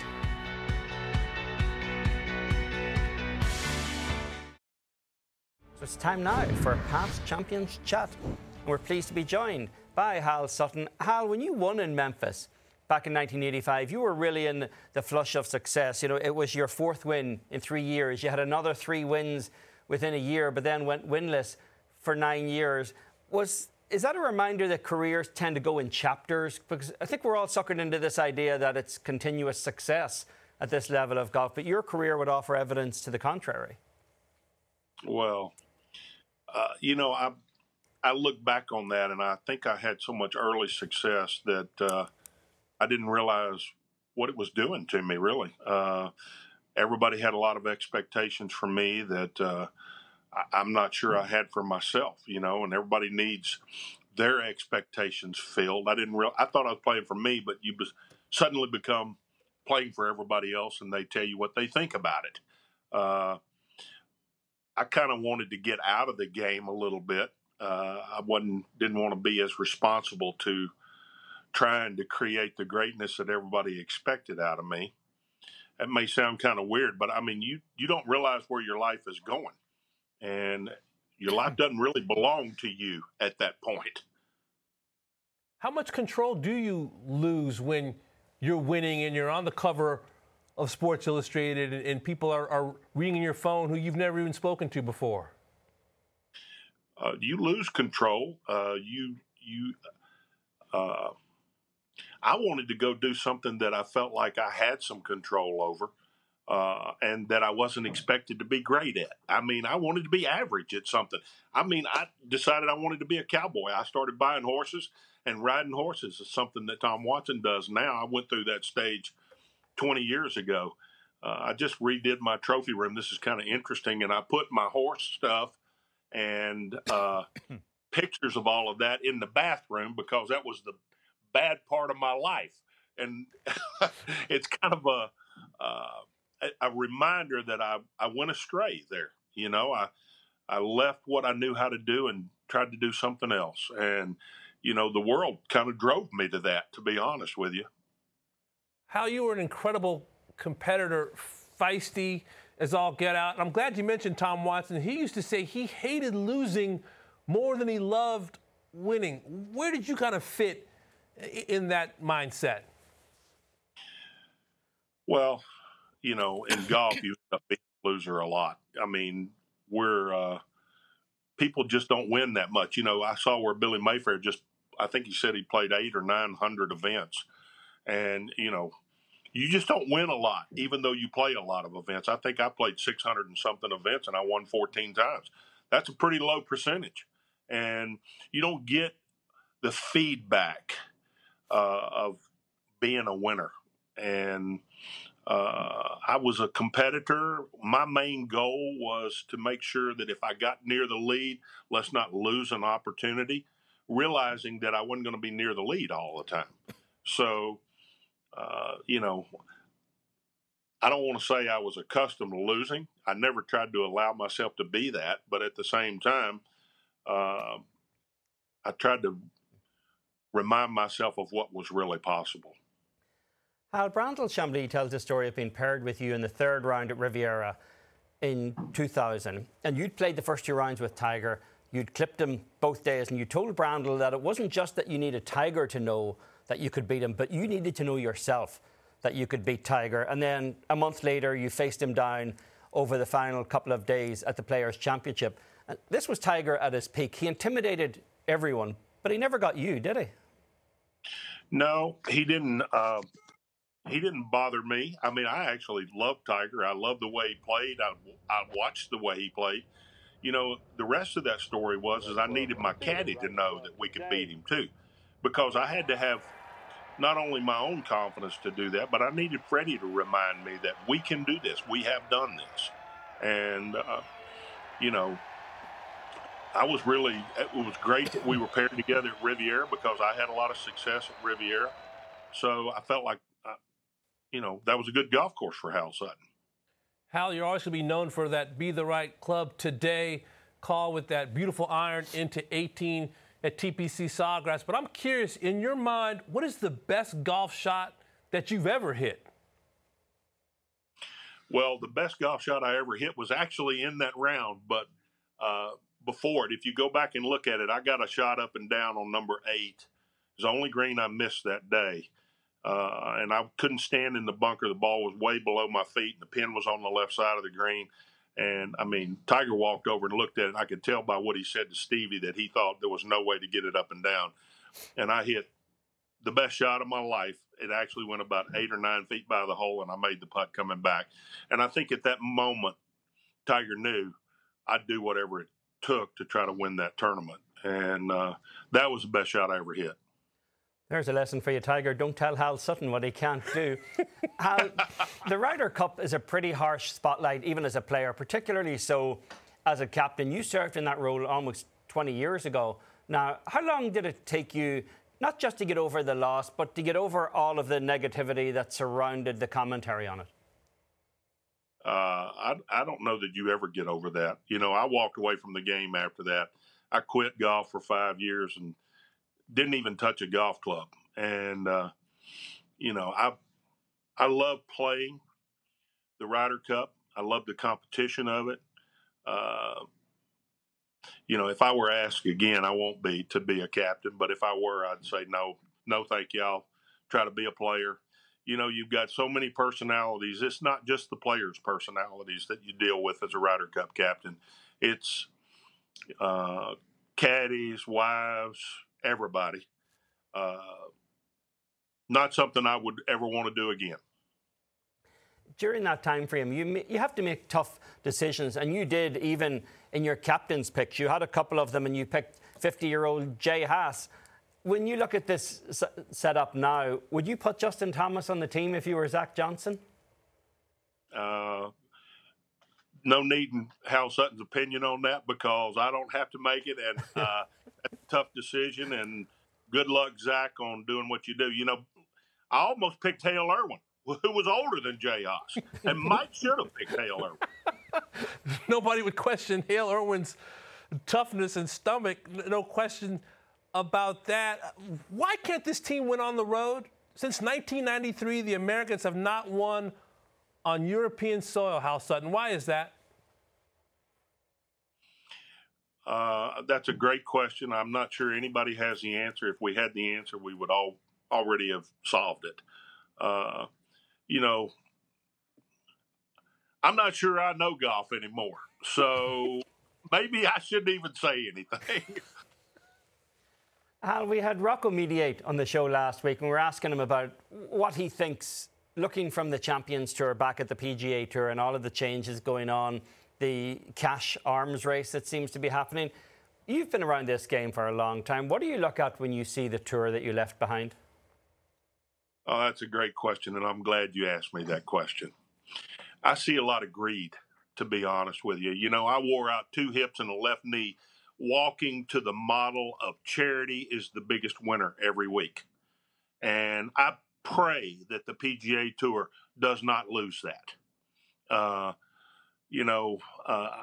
It's time now for a past champions chat. And we're pleased to be joined by Hal Sutton. Hal, when you won in Memphis back in nineteen eighty-five, you were really in the flush of success. You know, it was your fourth win in three years. You had another three wins within a year, but then went winless for nine years. Was is that a reminder that careers tend to go in chapters? Because I think we're all suckered into this idea that it's continuous success at this level of golf, but your career would offer evidence to the contrary. Well, Uh, you know, I I look back on that, and I think I had so much early success that uh, I didn't realize what it was doing to me, really. Uh, everybody had a lot of expectations from me that uh, I, I'm not sure I had for myself, you know, and everybody needs their expectations filled. I didn't real I thought I was playing for me, but you be- suddenly become playing for everybody else, and they tell you what they think about it. Uh, I kind of wanted to get out of the game a little bit. Uh, I wasn't didn't want to be as responsible to trying to create the greatness that everybody expected out of me. That may sound kind of weird, but I mean, you you don't realize where your life is going, and your life doesn't really belong to you at that point. How much control do you lose when you're winning and you're on the cover of Sports Illustrated, and, and people are, are reading your phone who you've never even spoken to before? Uh, you lose control. Uh, you you. Uh, I wanted to go do something that I felt like I had some control over, uh, and that I wasn't expected to be great at. I mean, I wanted to be average at something. I mean, I decided I wanted to be a cowboy. I started buying horses and riding horses. Is something that Tom Watson does now. I went through that stage twenty years ago. Uh, I just redid my trophy room. This is kind of interesting. And I put my horse stuff and uh, pictures of all of that in the bathroom because that was the bad part of my life. And it's kind of a, uh, a reminder that I, I went astray there. You know, I, I left what I knew how to do and tried to do something else. And, you know, the world kind of drove me to that, to be honest with you. Hal, you were an incredible competitor, feisty as all get out. And I'm glad you mentioned Tom Watson. He used to say he hated losing more than he loved winning. Where did you kind of fit in that mindset? Well, you know, in golf, you end up being a loser a lot. I mean, we're uh, people just don't win that much. You know, I saw where Billy Mayfair just, I think he said he played eight or nine hundred events. And, you know, you just don't win a lot, even though you play a lot of events. I think I played six hundred and something events and I won fourteen times. That's a pretty low percentage. And you don't get the feedback uh, of being a winner. And uh, I was a competitor. My main goal was to make sure that if I got near the lead, let's not lose an opportunity, realizing that I wasn't going to be near the lead all the time. So, uh, you know, I don't want to say I was accustomed to losing. I never tried to allow myself to be that. But at the same time, uh, I tried to remind myself of what was really possible. Hal, Brandel Chambly tells the story of being paired with you in the third round at Riviera in two thousand. And you'd played the first two rounds with Tiger. You'd clipped him both days. And you told Brandel that it wasn't just that you needed Tiger to know that you could beat him, but you needed to know yourself that you could beat Tiger. And then a month later, you faced him down over the final couple of days at the Players' Championship. And this was Tiger at his peak. He intimidated everyone, but he never got you, did he? No, he didn't. Uh, he didn't bother me. I mean, I actually loved Tiger. I loved the way he played. I, I watched the way he played. You know, the rest of that story was is I needed my caddy to know that we could beat him too, because I had to have not only my own confidence to do that, but I needed Freddie to remind me that we can do this. We have done this. And, uh, you know, I was really, it was great that we were paired together at Riviera because I had a lot of success at Riviera. So I felt like, uh, you know, that was a good golf course for Hal Sutton. Hal, you're always going to be known for that Be the Right Club Today call with that beautiful iron into eighteen at T P C Sawgrass. But I'm curious, in your mind, what is the best golf shot that you've ever hit? Well, the best golf shot I ever hit was actually in that round, but uh, before it, if you go back and look at it, I got a shot up and down on number eight. It was the only green I missed that day. Uh, and I couldn't stand in the bunker. The ball was way below my feet, and the pin was on the left side of the green. And, I mean, Tiger walked over and looked at it. I could tell by what he said to Stevie that he thought there was no way to get it up and down. And I hit the best shot of my life. It actually went about eight or nine feet by the hole, and I made the putt coming back. And I think at that moment, Tiger knew I'd do whatever it took to try to win that tournament. And uh, that was the best shot I ever hit. There's a lesson for you, Tiger. Don't tell Hal Sutton what he can't do. Hal, the Ryder Cup is a pretty harsh spotlight, even as a player, particularly so as a captain. You served in that role almost twenty years ago. Now, how long did it take you, not just to get over the loss, but to get over all of the negativity that surrounded the commentary on it? Uh, I, I don't know that you ever get over that. You know, I walked away from the game after that. I quit golf for five years and didn't even touch a golf club. And, uh, you know, I I love playing the Ryder Cup. I love the competition of it. Uh, you know, if I were asked again, I won't be to be a captain. But if I were, I'd say no, no, thank you. I'll try to be a player. You know, you've got so many personalities. It's not just the players' personalities that you deal with as a Ryder Cup captain. It's uh, caddies, wives, everybody. Uh, not something I would ever want to do again. During that time frame, you you have to make tough decisions, and you did even in your captain's picks. You had a couple of them, and you picked fifty-year-old Jay Haas. When you look at this setup now, would you put Justin Thomas on the team if you were Zach Johnson? Uh, no need in Hal Sutton's opinion on that because I don't have to make it, and uh, that's a tough decision. And good luck, Zach, on doing what you do. You know, I almost picked Hale Irwin, who was older than Jay Haas, and Mike should have picked Hale Irwin. Nobody would question Hale Irwin's toughness and stomach. No question about that. Why can't this team win on the road? Since nineteen ninety-three, the Americans have not won on European soil, Hal Sutton. Why is that? Uh, that's a great question. I'm not sure anybody has the answer. If we had the answer, we would all already have solved it. Uh, you know, I'm not sure I know golf anymore. So maybe I shouldn't even say anything. Al, we had Rocco Mediate on the show last week, and we were asking him about what he thinks, looking from the Champions Tour back at the P G A Tour and all of the changes going on, the cash arms race that seems to be happening. You've been around this game for a long time. What do you look at when you see the tour that you left behind? Oh, that's a great question, and I'm glad you asked me that question. I see a lot of greed, to be honest with you. You know, I wore out two hips and a left knee walking to the model of charity is the biggest winner every week. And I pray that the P G A Tour does not lose that. Uh, you know, uh,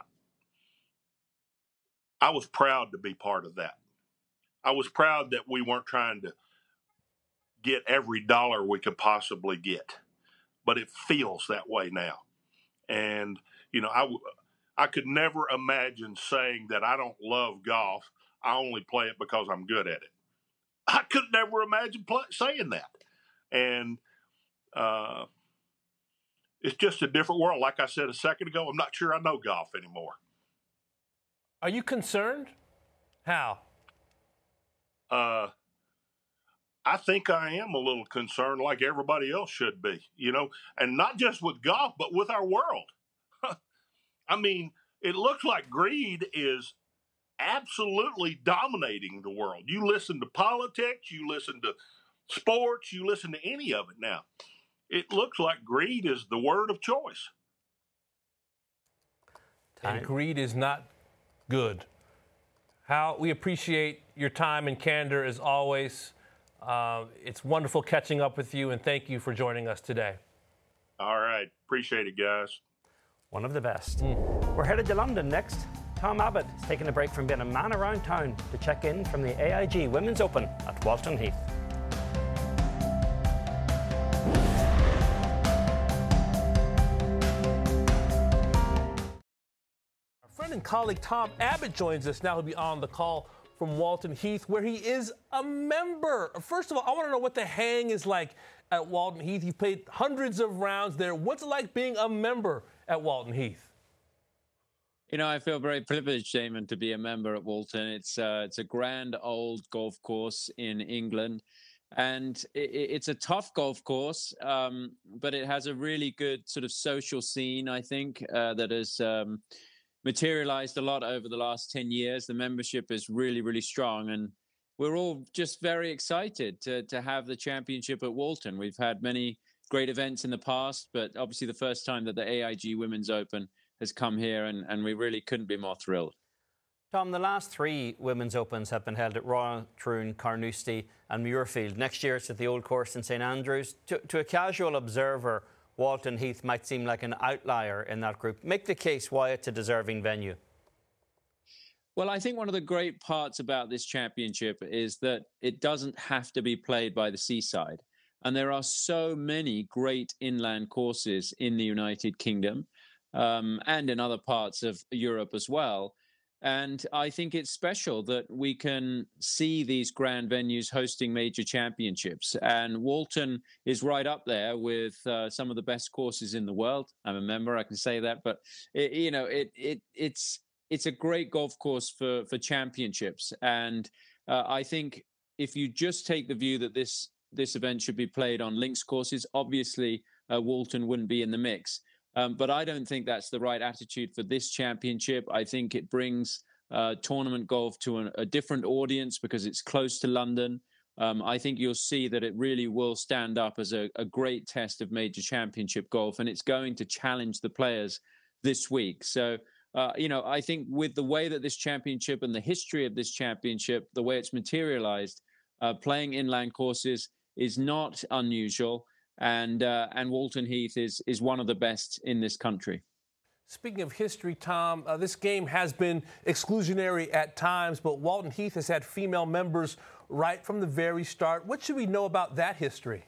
I was proud to be part of that. I was proud that we weren't trying to get every dollar we could possibly get, but it feels that way now. And, you know, I, I could never imagine saying that I don't love golf. I only play it because I'm good at it. I could never imagine play, saying that. And uh, it's just a different world. Like I said a second ago, I'm not sure I know golf anymore. Are you concerned? How? Uh, I think I am a little concerned, like everybody else should be, you know, and not just with golf, but with our world. I mean, it looks like greed is absolutely dominating the world. You listen to politics, you listen to sports, you listen to any of it now. It looks like greed is the word of choice. And greed is not good. Hal, we appreciate your time and candor as always. Uh, it's wonderful catching up with you, and thank you for joining us today. All right. Appreciate it, guys. One of the best. Mm. We're headed to London next. Tom Abbott is taking a break from being a man around town to check in from the A I G Women's Open at Walton Heath. Our friend and colleague Tom Abbott joins us now. He'll be on the call from Walton Heath, where he is a member. First of all, I want to know what the hang is like at Walton Heath. You've played hundreds of rounds there. What's it like being a member at Walton Heath? You know, I feel very privileged, Damon, to be a member at Walton. It's uh, it's a grand old golf course in England, and it, it's a tough golf course, um, but it has a really good sort of social scene, I think, uh, that has um, materialized a lot over the last ten years. The membership is really, really strong, and we're all just very excited to to have the championship at Walton. We've had many great events in the past, but obviously the first time that the A I G Women's Open has come here, and, and we really couldn't be more thrilled. Tom, the last three Women's Opens have been held at Royal Troon, Carnoustie and Muirfield. Next year it's at the Old Course in St Andrews. To, to a casual observer, Walton Heath might seem like an outlier in that group. Make the case why it's a deserving venue. Well, I think one of the great parts about this championship is that it doesn't have to be played by the seaside. And there are so many great inland courses in the United Kingdom um, and in other parts of Europe as well. And I think it's special that we can see these grand venues hosting major championships. And Walton is right up there with uh, some of the best courses in the world. I'm a member, I can say that. But, it, you know, it it it's it's a great golf course for, for championships. And uh, I think if you just take the view that this this event should be played on links courses, obviously uh, Walton wouldn't be in the mix. Um, but I don't think that's the right attitude for this championship. I think it brings uh, tournament golf to an, a different audience because it's close to London. Um, I think you'll see that it really will stand up as a, a great test of major championship golf, and it's going to challenge the players this week. So, uh, you know, I think with the way that this championship and the history of this championship, the way it's materialized, uh, playing inland courses is not unusual. And uh, and Walton Heath is is one of the best in this country. Speaking of history, Tom, uh, this game has been exclusionary at times, but Walton Heath has had female members right from the very start. What should we know about that history?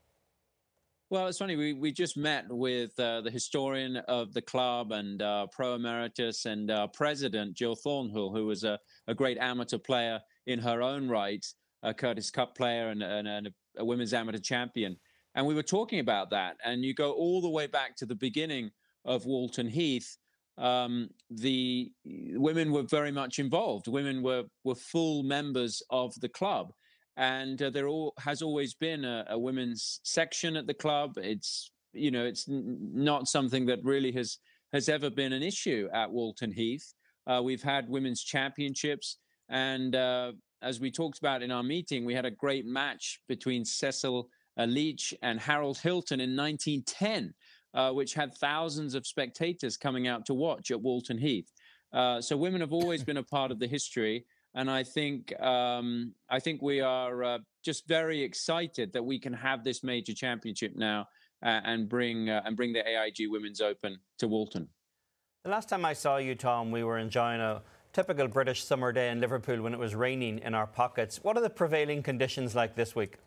Well, it's funny. We we just met with uh, the historian of the club and uh, pro emeritus and uh, president Jill Thornhill, who was a, a great amateur player in her own right, a Curtis Cup player and, and, and a women's amateur champion. And we were talking about that, and you go all the way back to the beginning of Walton Heath. um, the women were very much involved. Women were were full members of the club, and uh, there all, has always been a, a women's section at the club. It's you know it's n- not something that really has has ever been an issue at Walton Heath. Uh, we've had women's championships, and uh, as we talked about in our meeting, we had a great match between Cecil uh, Leach and Harold Hilton in nineteen ten. Uh, which had thousands of spectators coming out to watch at Walton Heath. Uh, so women have always been a part of the history, and I think um, I think we are uh, just very excited that we can have this major championship now uh, and bring uh, and bring the A I G Women's Open to Walton. The last time I saw you, Tom, we were enjoying a typical British summer day in Liverpool when it was raining in our pockets. What are the prevailing conditions like this week?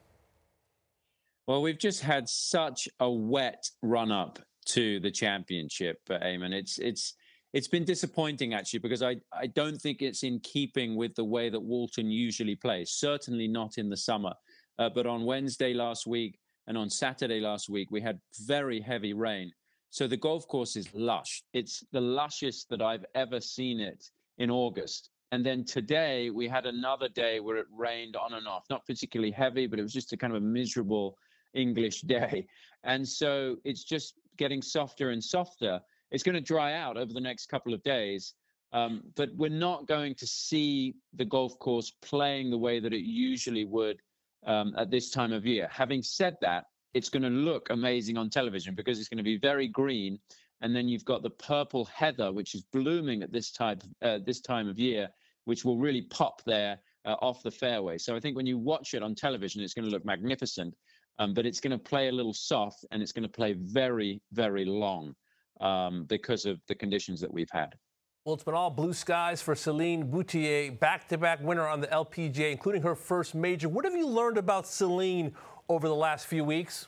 Well, we've just had such a wet run-up to the championship, uh, Eamon. It's it's it's been disappointing, actually, because I, I don't think it's in keeping with the way that Walton usually plays, certainly not in the summer. Uh, but on Wednesday last week and on Saturday last week, we had very heavy rain. So the golf course is lush. It's the lushest that I've ever seen it in August. And then today we had another day where it rained on and off, not particularly heavy, but it was just a kind of a miserable English day. And so it's just getting softer and softer. It's going to dry out over the next couple of days, um, but we're not going to see the golf course playing the way that it usually would um, at this time of year. Having said that, it's going to look amazing on television because it's going to be very green, and then you've got the purple heather, which is blooming at this type uh, this time of year, which will really pop there uh, off the fairway. So I think when you watch it on television, it's going to look magnificent. Um, but it's going to play a little soft, and it's going to play very, very long um, because of the conditions that we've had. Well, it's been all blue skies for Celine Boutier, back-to-back winner on the L P G A, including her first major. What have you learned about Celine over the last few weeks?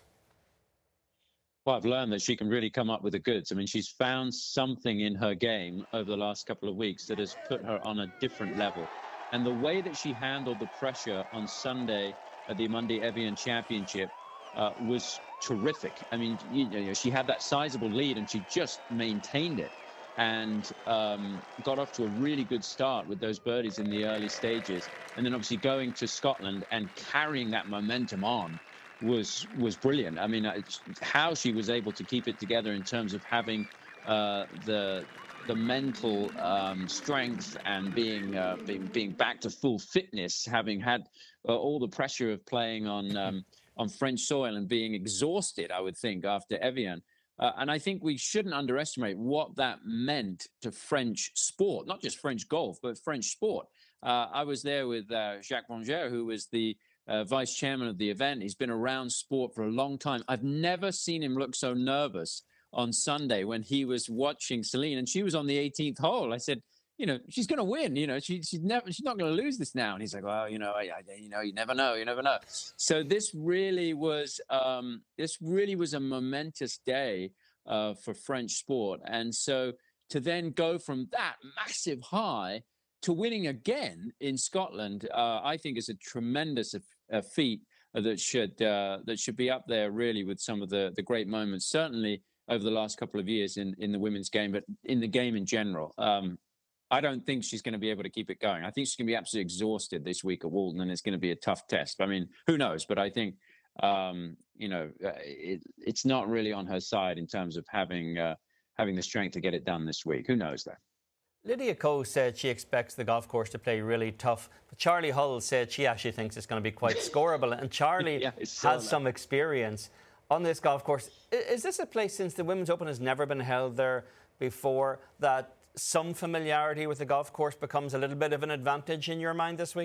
Well, I've learned that she can really come up with the goods. I mean, she's found something in her game over the last couple of weeks that has put her on a different level. And the way that she handled the pressure on Sunday at the Amundi Evian Championship uh, was terrific. I mean, you know, she had that sizable lead and she just maintained it and um, got off to a really good start with those birdies in the early stages. And then obviously going to Scotland and carrying that momentum on was was brilliant. I mean, how she was able to keep it together in terms of having uh, the the mental um, strength and being, uh, being being back to full fitness, having had uh, all the pressure of playing on um, on French soil and being exhausted, I would think, after Evian. Uh, and I think we shouldn't underestimate what that meant to French sport, not just French golf, but French sport. Uh, I was there with uh, Jacques Bongier, who was the uh, vice chairman of the event. He's been around sport for a long time. I've never seen him look so nervous on Sunday when he was watching Celine, and she was on the eighteenth hole. I said, you know, she's going to win. You know, she, she's never, she's not going to lose this now. And he's like, well, you know, I, I, you know, you never know, you never know. So this really was, um, this really was a momentous day uh, for French sport. And so to then go from that massive high to winning again in Scotland, uh, I think is a tremendous uh, feat that should uh, that should be up there really with some of the the great moments, certainly over the last couple of years in, in the women's game, but in the game in general. Um, I don't think she's going to be able to keep it going. I think she's going to be absolutely exhausted this week at Walton, and it's going to be a tough test. I mean, who knows? But I think, um, you know, it, it's not really on her side in terms of having uh, having the strength to get it done this week. Who knows, though? Lydia Ko said she expects the golf course to play really tough. But Charlie Hull said she actually thinks it's going to be quite scoreable. And Charlie yeah, has that. some experience on this golf course. Is this a place, since the Women's Open has never been held there before, that some familiarity with the golf course becomes a little bit of an advantage in your mind this week?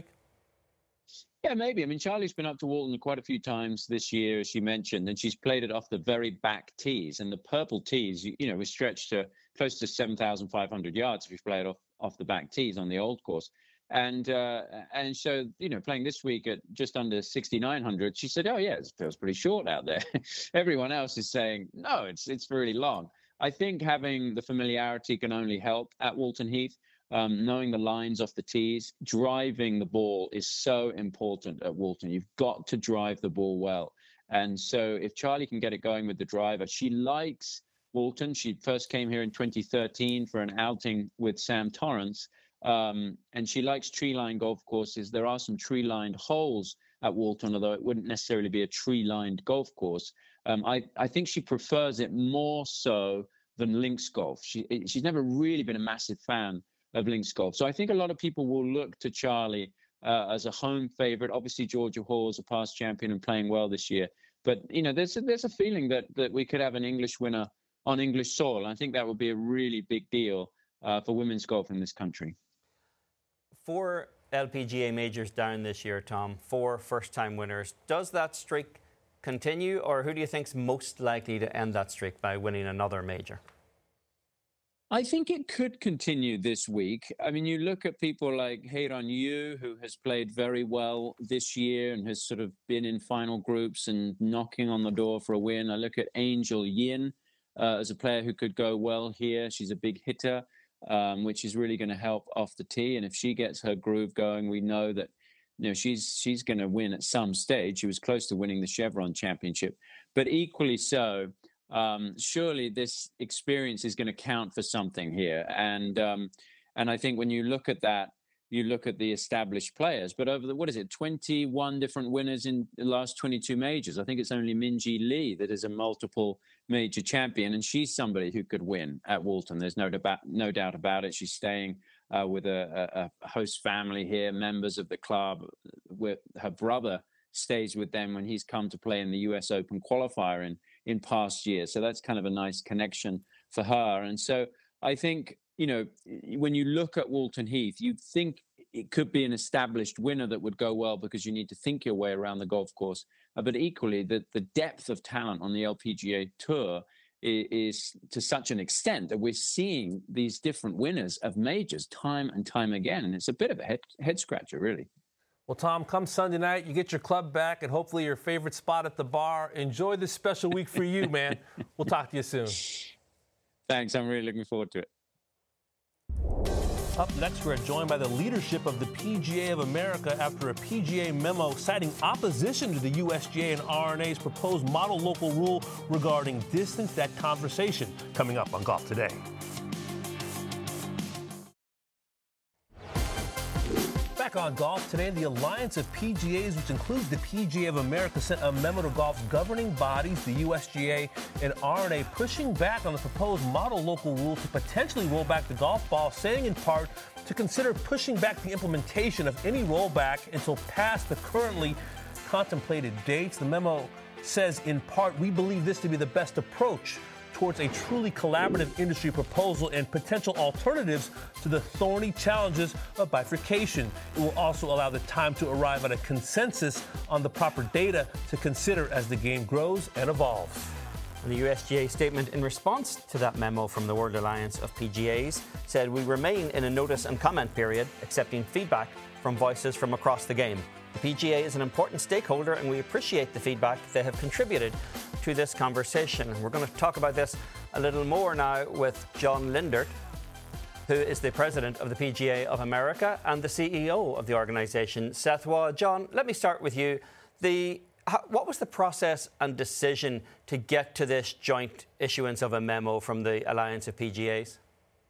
Yeah, maybe. I mean, Charlie's been up to Walton quite a few times this year, as she mentioned, and she's played it off the very back tees. And the purple tees, you, you know, was stretched to close to seven thousand five hundred yards if you play it off, off the back tees on the old course. And uh, and so, you know, playing this week at just under sixty-nine hundred, she said, oh, yeah, it feels pretty short out there. Everyone else is saying, no, it's it's really long. I think having the familiarity can only help at Walton Heath. Um, knowing the lines off the tees, driving the ball is so important at Walton. You've got to drive the ball well. And so if Charlie can get it going with the driver, she likes Walton. She first came here in twenty thirteen for an outing with Sam Torrance. Um, and she likes tree-lined golf courses. There are some tree-lined holes at Walton, although it wouldn't necessarily be a tree-lined golf course. Um, I, I think she prefers it more so than links golf. She, she's never really been a massive fan of links golf. So I think a lot of people will look to Charlie uh, as a home favorite. Obviously, Georgia Hall is a past champion and playing well this year. But, you know, there's a, there's a feeling that, that we could have an English winner on English soil. I think that would be a really big deal uh, for women's golf in this country. Four L P G A majors down this year, Tom. Four first-time winners. Does that streak continue, or who do you think's most likely to end that streak by winning another major? I think it could continue this week. I mean, you look at people like Heiran Yu, who has played very well this year and has sort of been in final groups and knocking on the door for a win. I look at Angel Yin uh, as a player who could go well here. She's a big hitter, um, which is really going to help off the tee. And if she gets her groove going, we know that, you know, she's she's going to win at some stage. She was close to winning the Chevron Championship, but equally so. Um, surely this experience is going to count for something here. And um, and I think when you look at that, you look at the established players. But over the, what is it, twenty-one different winners in the last twenty-two majors. I think it's only Minjee Lee that is a multiple major champion. And she's somebody who could win at Walton. There's no, deba- no doubt about it. She's staying uh, with a, a host family here, members of the club. With her brother stays with them when he's come to play in the U S Open qualifier in in past years. So that's kind of a nice connection for her. And so I think, you know, when you look at Walton Heath, you think it could be an established winner that would go well because you need to think your way around the golf course. Uh, but equally, the, the depth of talent on the L P G A Tour is, is to such an extent that we're seeing these different winners of majors time and time again. And it's a bit of a head, head scratcher, really. Well, Tom, come Sunday night, you get your club back and hopefully your favorite spot at the bar. Enjoy this special week for you, man. We'll talk to you soon. Thanks. I'm really looking forward to it. Up next, we're joined by the leadership of the P G A of America after a P G A memo citing opposition to the U S G A and R N A's proposed model local rule regarding distance. That conversation coming up on Golf Today. Back on Golf Today, the Alliance of P G As, which includes the P G A of America, sent a memo to golf's governing bodies, the U S G A and R N A, pushing back on the proposed model local rule to potentially roll back the golf ball, saying in part to consider pushing back the implementation of any rollback until past the currently contemplated dates. The memo says in part, we believe this to be the best approach towards a truly collaborative industry proposal and potential alternatives to the thorny challenges of bifurcation. It will also allow the time to arrive at a consensus on the proper data to consider as the game grows and evolves. And the U S G A statement in response to that memo from the World Alliance of P G As said, we remain in a notice and comment period, accepting feedback from voices from across the game. The P G A is an important stakeholder and we appreciate the feedback they have contributed to this conversation. We're going to talk about this a little more now with John Lindert, who is the president of the P G A of America and the C E O of the organization. Seth Waugh. John, let me start with you. The how, what was the process and decision to get to this joint issuance of a memo from the Alliance of P G As?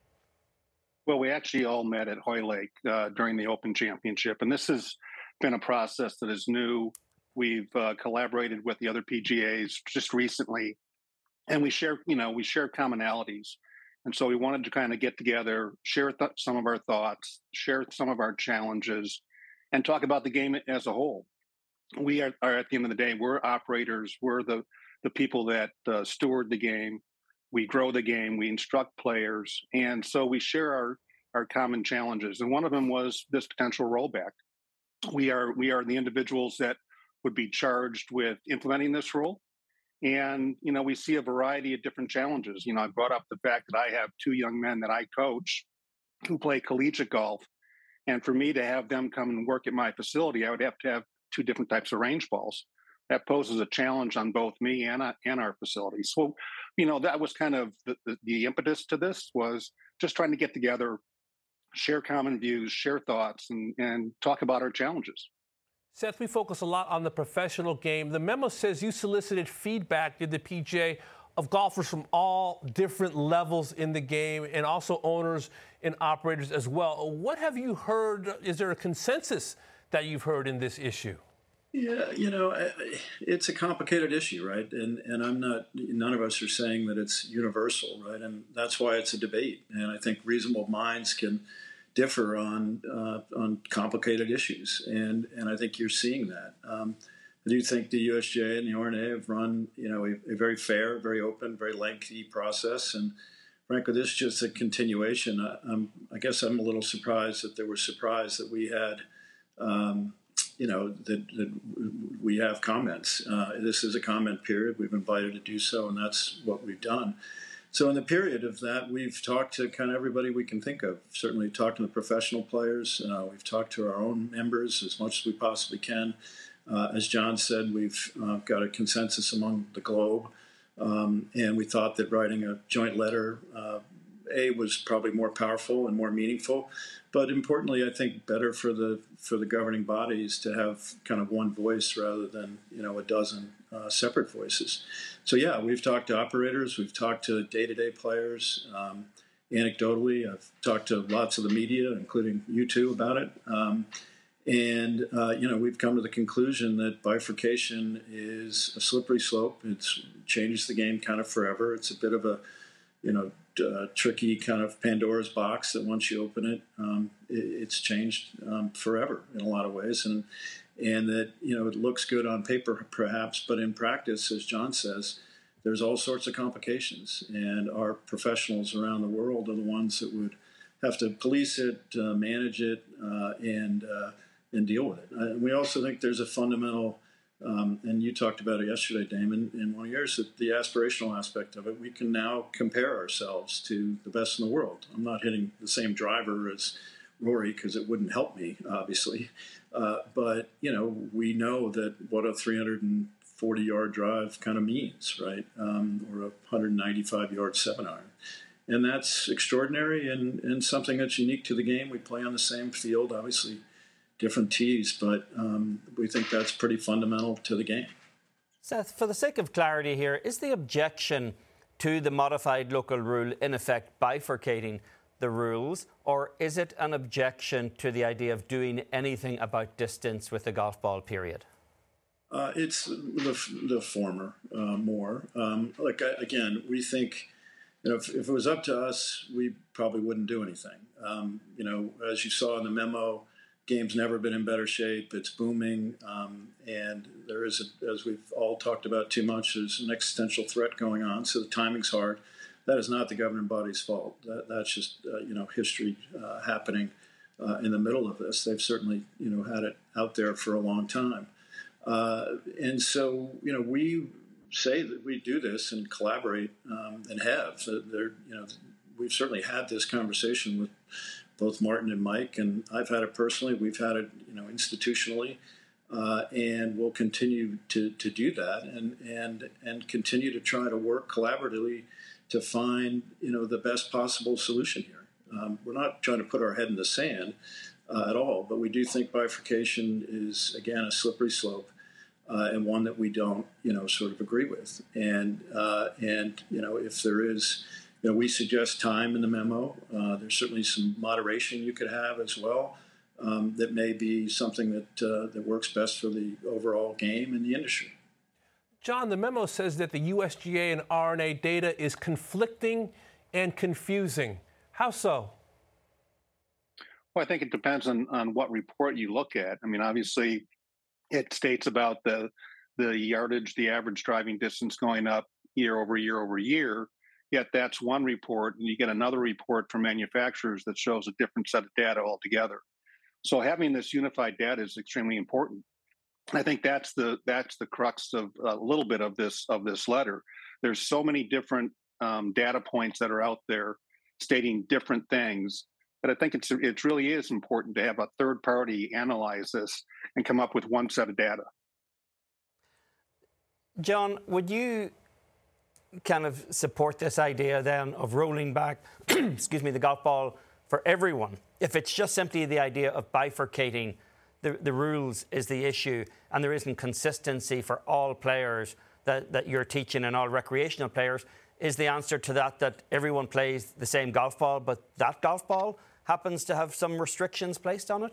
Well, we actually all met at Hoylake uh, during the Open Championship, and this has been a process that is new. We've uh, collaborated with the other P G As just recently, and we share, you know, we share commonalities. And so we wanted to kind of get together, share th- some of our thoughts, share some of our challenges, and talk about the game as a whole. We are, are at the end of the day, we're operators. We're the, the people that uh, steward the game. We grow the game. We instruct players. And so we share our, our common challenges. And one of them was this potential rollback. We are we are the individuals that would be charged with implementing this rule. And, you know, we see a variety of different challenges. You know, I brought up the fact that I have two young men that I coach who play collegiate golf. And for me to have them come and work at my facility, I would have to have two different types of range balls. That poses a challenge on both me and, uh, and our facility. So, you know, that was kind of the, the, the impetus to this, was just trying to get together, share common views, share thoughts, and, and talk about our challenges. Seth, we focus a lot on the professional game. The memo says you solicited feedback. Did the P G A of golfers from all different levels in the game and also owners and operators as well. What have you heard? Is there a consensus that you've heard in this issue? Yeah, you know, it's a complicated issue, right? And and I'm not, none of us are saying that it's universal, right? And that's why it's a debate. And I think reasonable minds can differ on uh, on complicated issues. And and I think you're seeing that. Um, I do think the U S G A and the R N A have run, you know, a, a very fair, very open, very lengthy process. And frankly, this is just a continuation. I, I'm, I guess I'm a little surprised that they were surprised that we had, um, you know, that, that we have comments. Uh, this is a comment period. We've invited to do so, and that's what we've done. So in the period of that, we've talked to kind of everybody we can think of. Certainly talked to the professional players. Uh, we've talked to our own members as much as we possibly can. Uh, as John said, we've uh, got a consensus among the globe, um, and we thought that writing a joint letter, uh, A, was probably more powerful and more meaningful, but importantly, I think better for the for the governing bodies to have kind of one voice rather than, you know, a dozen uh, separate voices. So yeah, we've talked to operators, we've talked to day-to-day players. Um, anecdotally, I've talked to lots of the media, including you two, about it. Um, And, uh, you know, we've come to the conclusion that bifurcation is a slippery slope. It changes the game kind of forever. It's a bit of a, you know, uh, tricky kind of Pandora's box that once you open it, um, it it's changed um, forever in a lot of ways. And, and that, you know, it looks good on paper perhaps, but in practice, as John says, there's all sorts of complications. And our professionals around the world are the ones that would have to police it, uh, manage it, uh, and uh, and deal with it. Uh, we also think there's a fundamental, um, and you talked about it yesterday, Damon, in one of yours, that the aspirational aspect of it, we can now compare ourselves to the best in the world. I'm not hitting the same driver as Rory because it wouldn't help me, obviously. Uh, but, you know, we know that what a three hundred forty yard drive kind of means, right? Um, or a one hundred ninety-five yard seven iron. And that's extraordinary and, and something that's unique to the game. We play on the same field, obviously different tees, but um, we think that's pretty fundamental to the game. Seth, for the sake of clarity here, is the objection to the modified local rule in effect bifurcating the rules, or is it an objection to the idea of doing anything about distance with the golf ball period? Uh, it's the, the former uh, more. Um, like, again, we think, you know, if, if it was up to us, we probably wouldn't do anything. Um, you know, as you saw in the memo, game's never been in better shape. It's booming, um, and there is, a, as we've all talked about too much, there's an existential threat going on. So the timing's hard. That is not the governing body's fault. That, that's just uh, you know history uh, happening uh, in the middle of this. They've certainly you know had it out there for a long time, uh, and so you know we say that we do this and collaborate um, and have. There, you know, we've certainly had this conversation with both Martin and Mike, and I've had it personally. We've had it, you know, institutionally, uh, and we'll continue to, to do that, and and and continue to try to work collaboratively to find, you know, the best possible solution here. Um, we're not trying to put our head in the sand uh, at all, but we do think bifurcation is again a slippery slope, uh, and one that we don't, you know, sort of agree with. And uh, and you know, if there is. You know, we suggest time in the memo. Uh, there's certainly some moderation you could have as well. Um, that may be something that uh, that works best for the overall game and the industry. John, the memo says that the U S G A and R N A data is conflicting and confusing. How so? Well, I think it depends on, on what report you look at. I mean, obviously, it states about the the yardage, the average driving distance going up year over year over year. Yet that's one report, and you get another report from manufacturers that shows a different set of data altogether. So having this unified data is extremely important. I think that's the that's the crux of a little bit of this of this letter. There's so many different um, data points that are out there stating different things that I think it's it really is important to have a third party analyze this and come up with one set of data. John, would you kind of support this idea then of rolling back, excuse me, the golf ball for everyone? If it's just simply the idea of bifurcating the, the rules is the issue and there isn't consistency for all players, that, that you're teaching and all recreational players. Is the answer to that that everyone plays the same golf ball, but that golf ball happens to have some restrictions placed on it?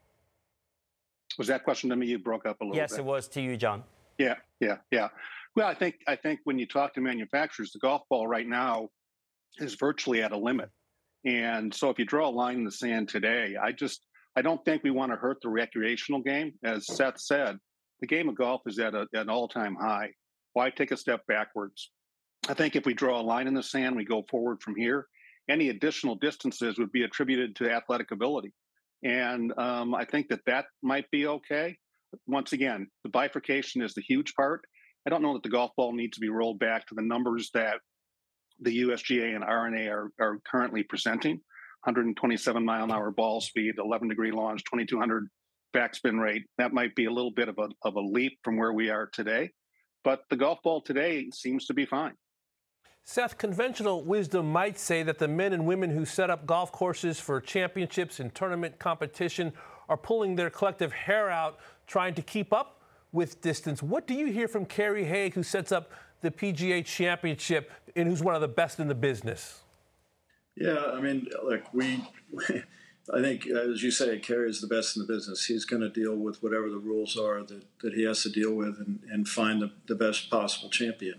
Was that question to me? You broke up a little yes, bit. Yes, it was to you, John. Yeah, yeah, yeah. Well, I think I think when you talk to manufacturers, the golf ball right now is virtually at a limit. And so if you draw a line in the sand today, I just I don't think we want to hurt the recreational game. As Seth said, the game of golf is at, a, at an all-time high. Why take a step backwards? I think if we draw a line in the sand, we go forward from here. Any additional distances would be attributed to athletic ability. And um, I think that that might be okay. Once again, the bifurcation is the huge part. I don't know that the golf ball needs to be rolled back to the numbers that the U S G A and R N A are, are currently presenting. one hundred twenty-seven mile an hour ball speed, eleven degree launch, twenty-two hundred backspin rate. That might be a little bit of a, of a leap from where we are today. But the golf ball today seems to be fine. Seth, conventional wisdom might say that the men and women who set up golf courses for championships and tournament competition are pulling their collective hair out trying to keep up with distance. What do you hear from Kerry Haigh, who sets up the P G A Championship and who's one of the best in the business? Yeah, I mean, look, we, I think, as you say, Kerry is the best in the business. He's going to deal with whatever the rules are that, that he has to deal with and, and find the, the best possible champion.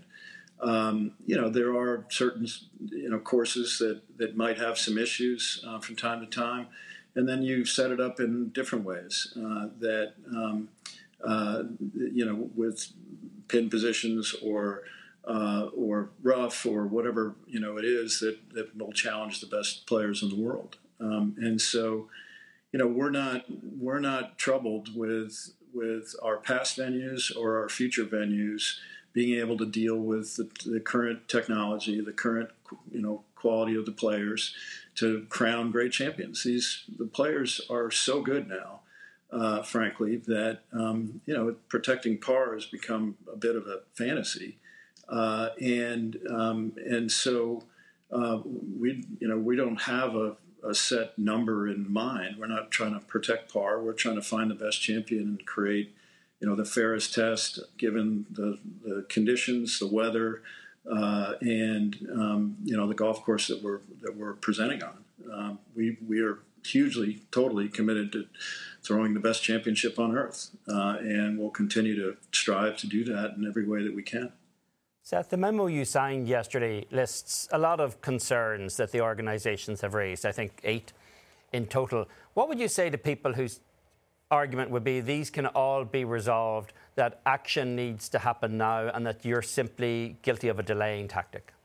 Um, you know, there are certain, you know, courses that, that might have some issues uh, from time to time. And then you set it up in different ways uh, that, um, uh, you know, with pin positions or uh, or rough or whatever, you know, it is that, that will challenge the best players in the world. Um, and so, you know, we're not we're not troubled with with our past venues or our future venues being able to deal with the, the current technology, the current, you know, quality of the players to crown great champions. These the players are so good now, uh, frankly, that um, you know, protecting par has become a bit of a fantasy, uh, and um, and so uh, we you know we don't have a, a set number in mind. We're not trying to protect par. We're trying to find the best champion and create, you know, the fairest test given the, the conditions, the weather, uh, and um, you know, the golf course that we're that we're presenting on. Um, we we are hugely, totally committed to throwing the best championship on earth, uh, and we'll continue to strive to do that in every way that we can. Seth, the memo you signed yesterday lists a lot of concerns that the organisations have raised. I think eight in total. What would you say to people whose argument would be these can all be resolved, that action needs to happen now, and that you're simply guilty of a delaying tactic?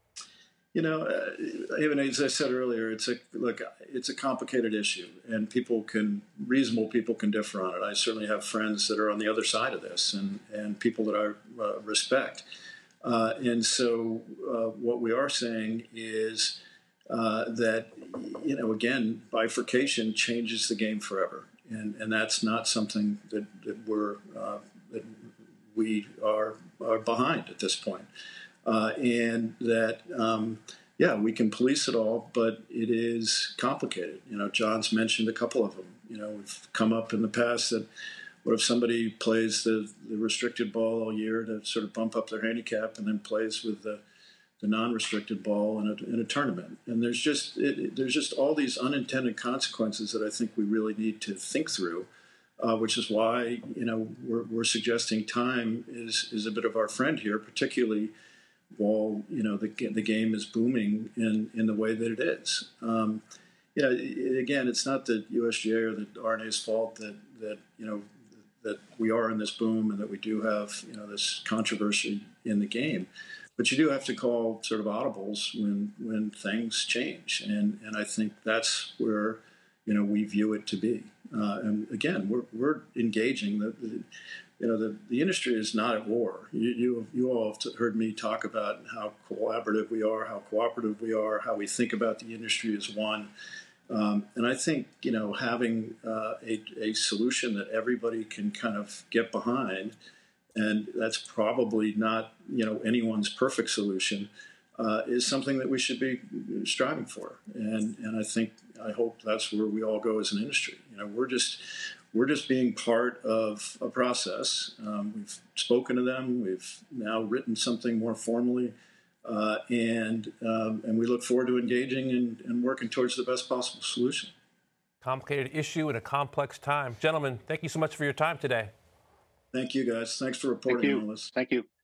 You know, uh, even as I said earlier, it's a look. It's a complicated issue, and people can reasonable people can differ on it. I certainly have friends that are on the other side of this, and and people that I uh, respect. Uh, and so, uh, what we are saying is uh, that, you know, again, bifurcation changes the game forever. And, and that's not something that, that we're uh, that we are, are behind at this point. Uh, and that, um, yeah, we can police it all, but it is complicated. You know, John's mentioned a couple of them. You know, we've come up in the past that what if somebody plays the, the restricted ball all year to sort of bump up their handicap and then plays with the the non-restricted ball in a, in a tournament. And there's just it, it, there's just all these unintended consequences that I think we really need to think through, uh, which is why, you know, we're, we're suggesting time is is a bit of our friend here, particularly while, you know, the the game is booming in, in the way that it is. Um, you know, it, again, it's not the U S G A or the R N A's fault that, that, you know, that we are in this boom and that we do have, you know, this controversy in the game. But you do have to call sort of audibles when when things change, and and I think that's where, you know, we view it to be. Uh, and again, we're we're engaging. The, the you know the, the industry is not at war. You, you you all have heard me talk about how collaborative we are, how cooperative we are, how we think about the industry as one. Um, and I think, you know, having uh, a a solution that everybody can kind of get behind. And that's probably not, you know, anyone's perfect solution, uh, is something that we should be striving for. And and I think, I hope that's where we all go as an industry. You know, we're just, we're just being part of a process. Um, we've spoken to them. We've now written something more formally. Uh, and um, and we look forward to engaging and, and working towards the best possible solution. Complicated issue at a complex time. Gentlemen, thank you so much for your time today. Thank you, guys. Thanks for reporting Thank you. on this. Thank you.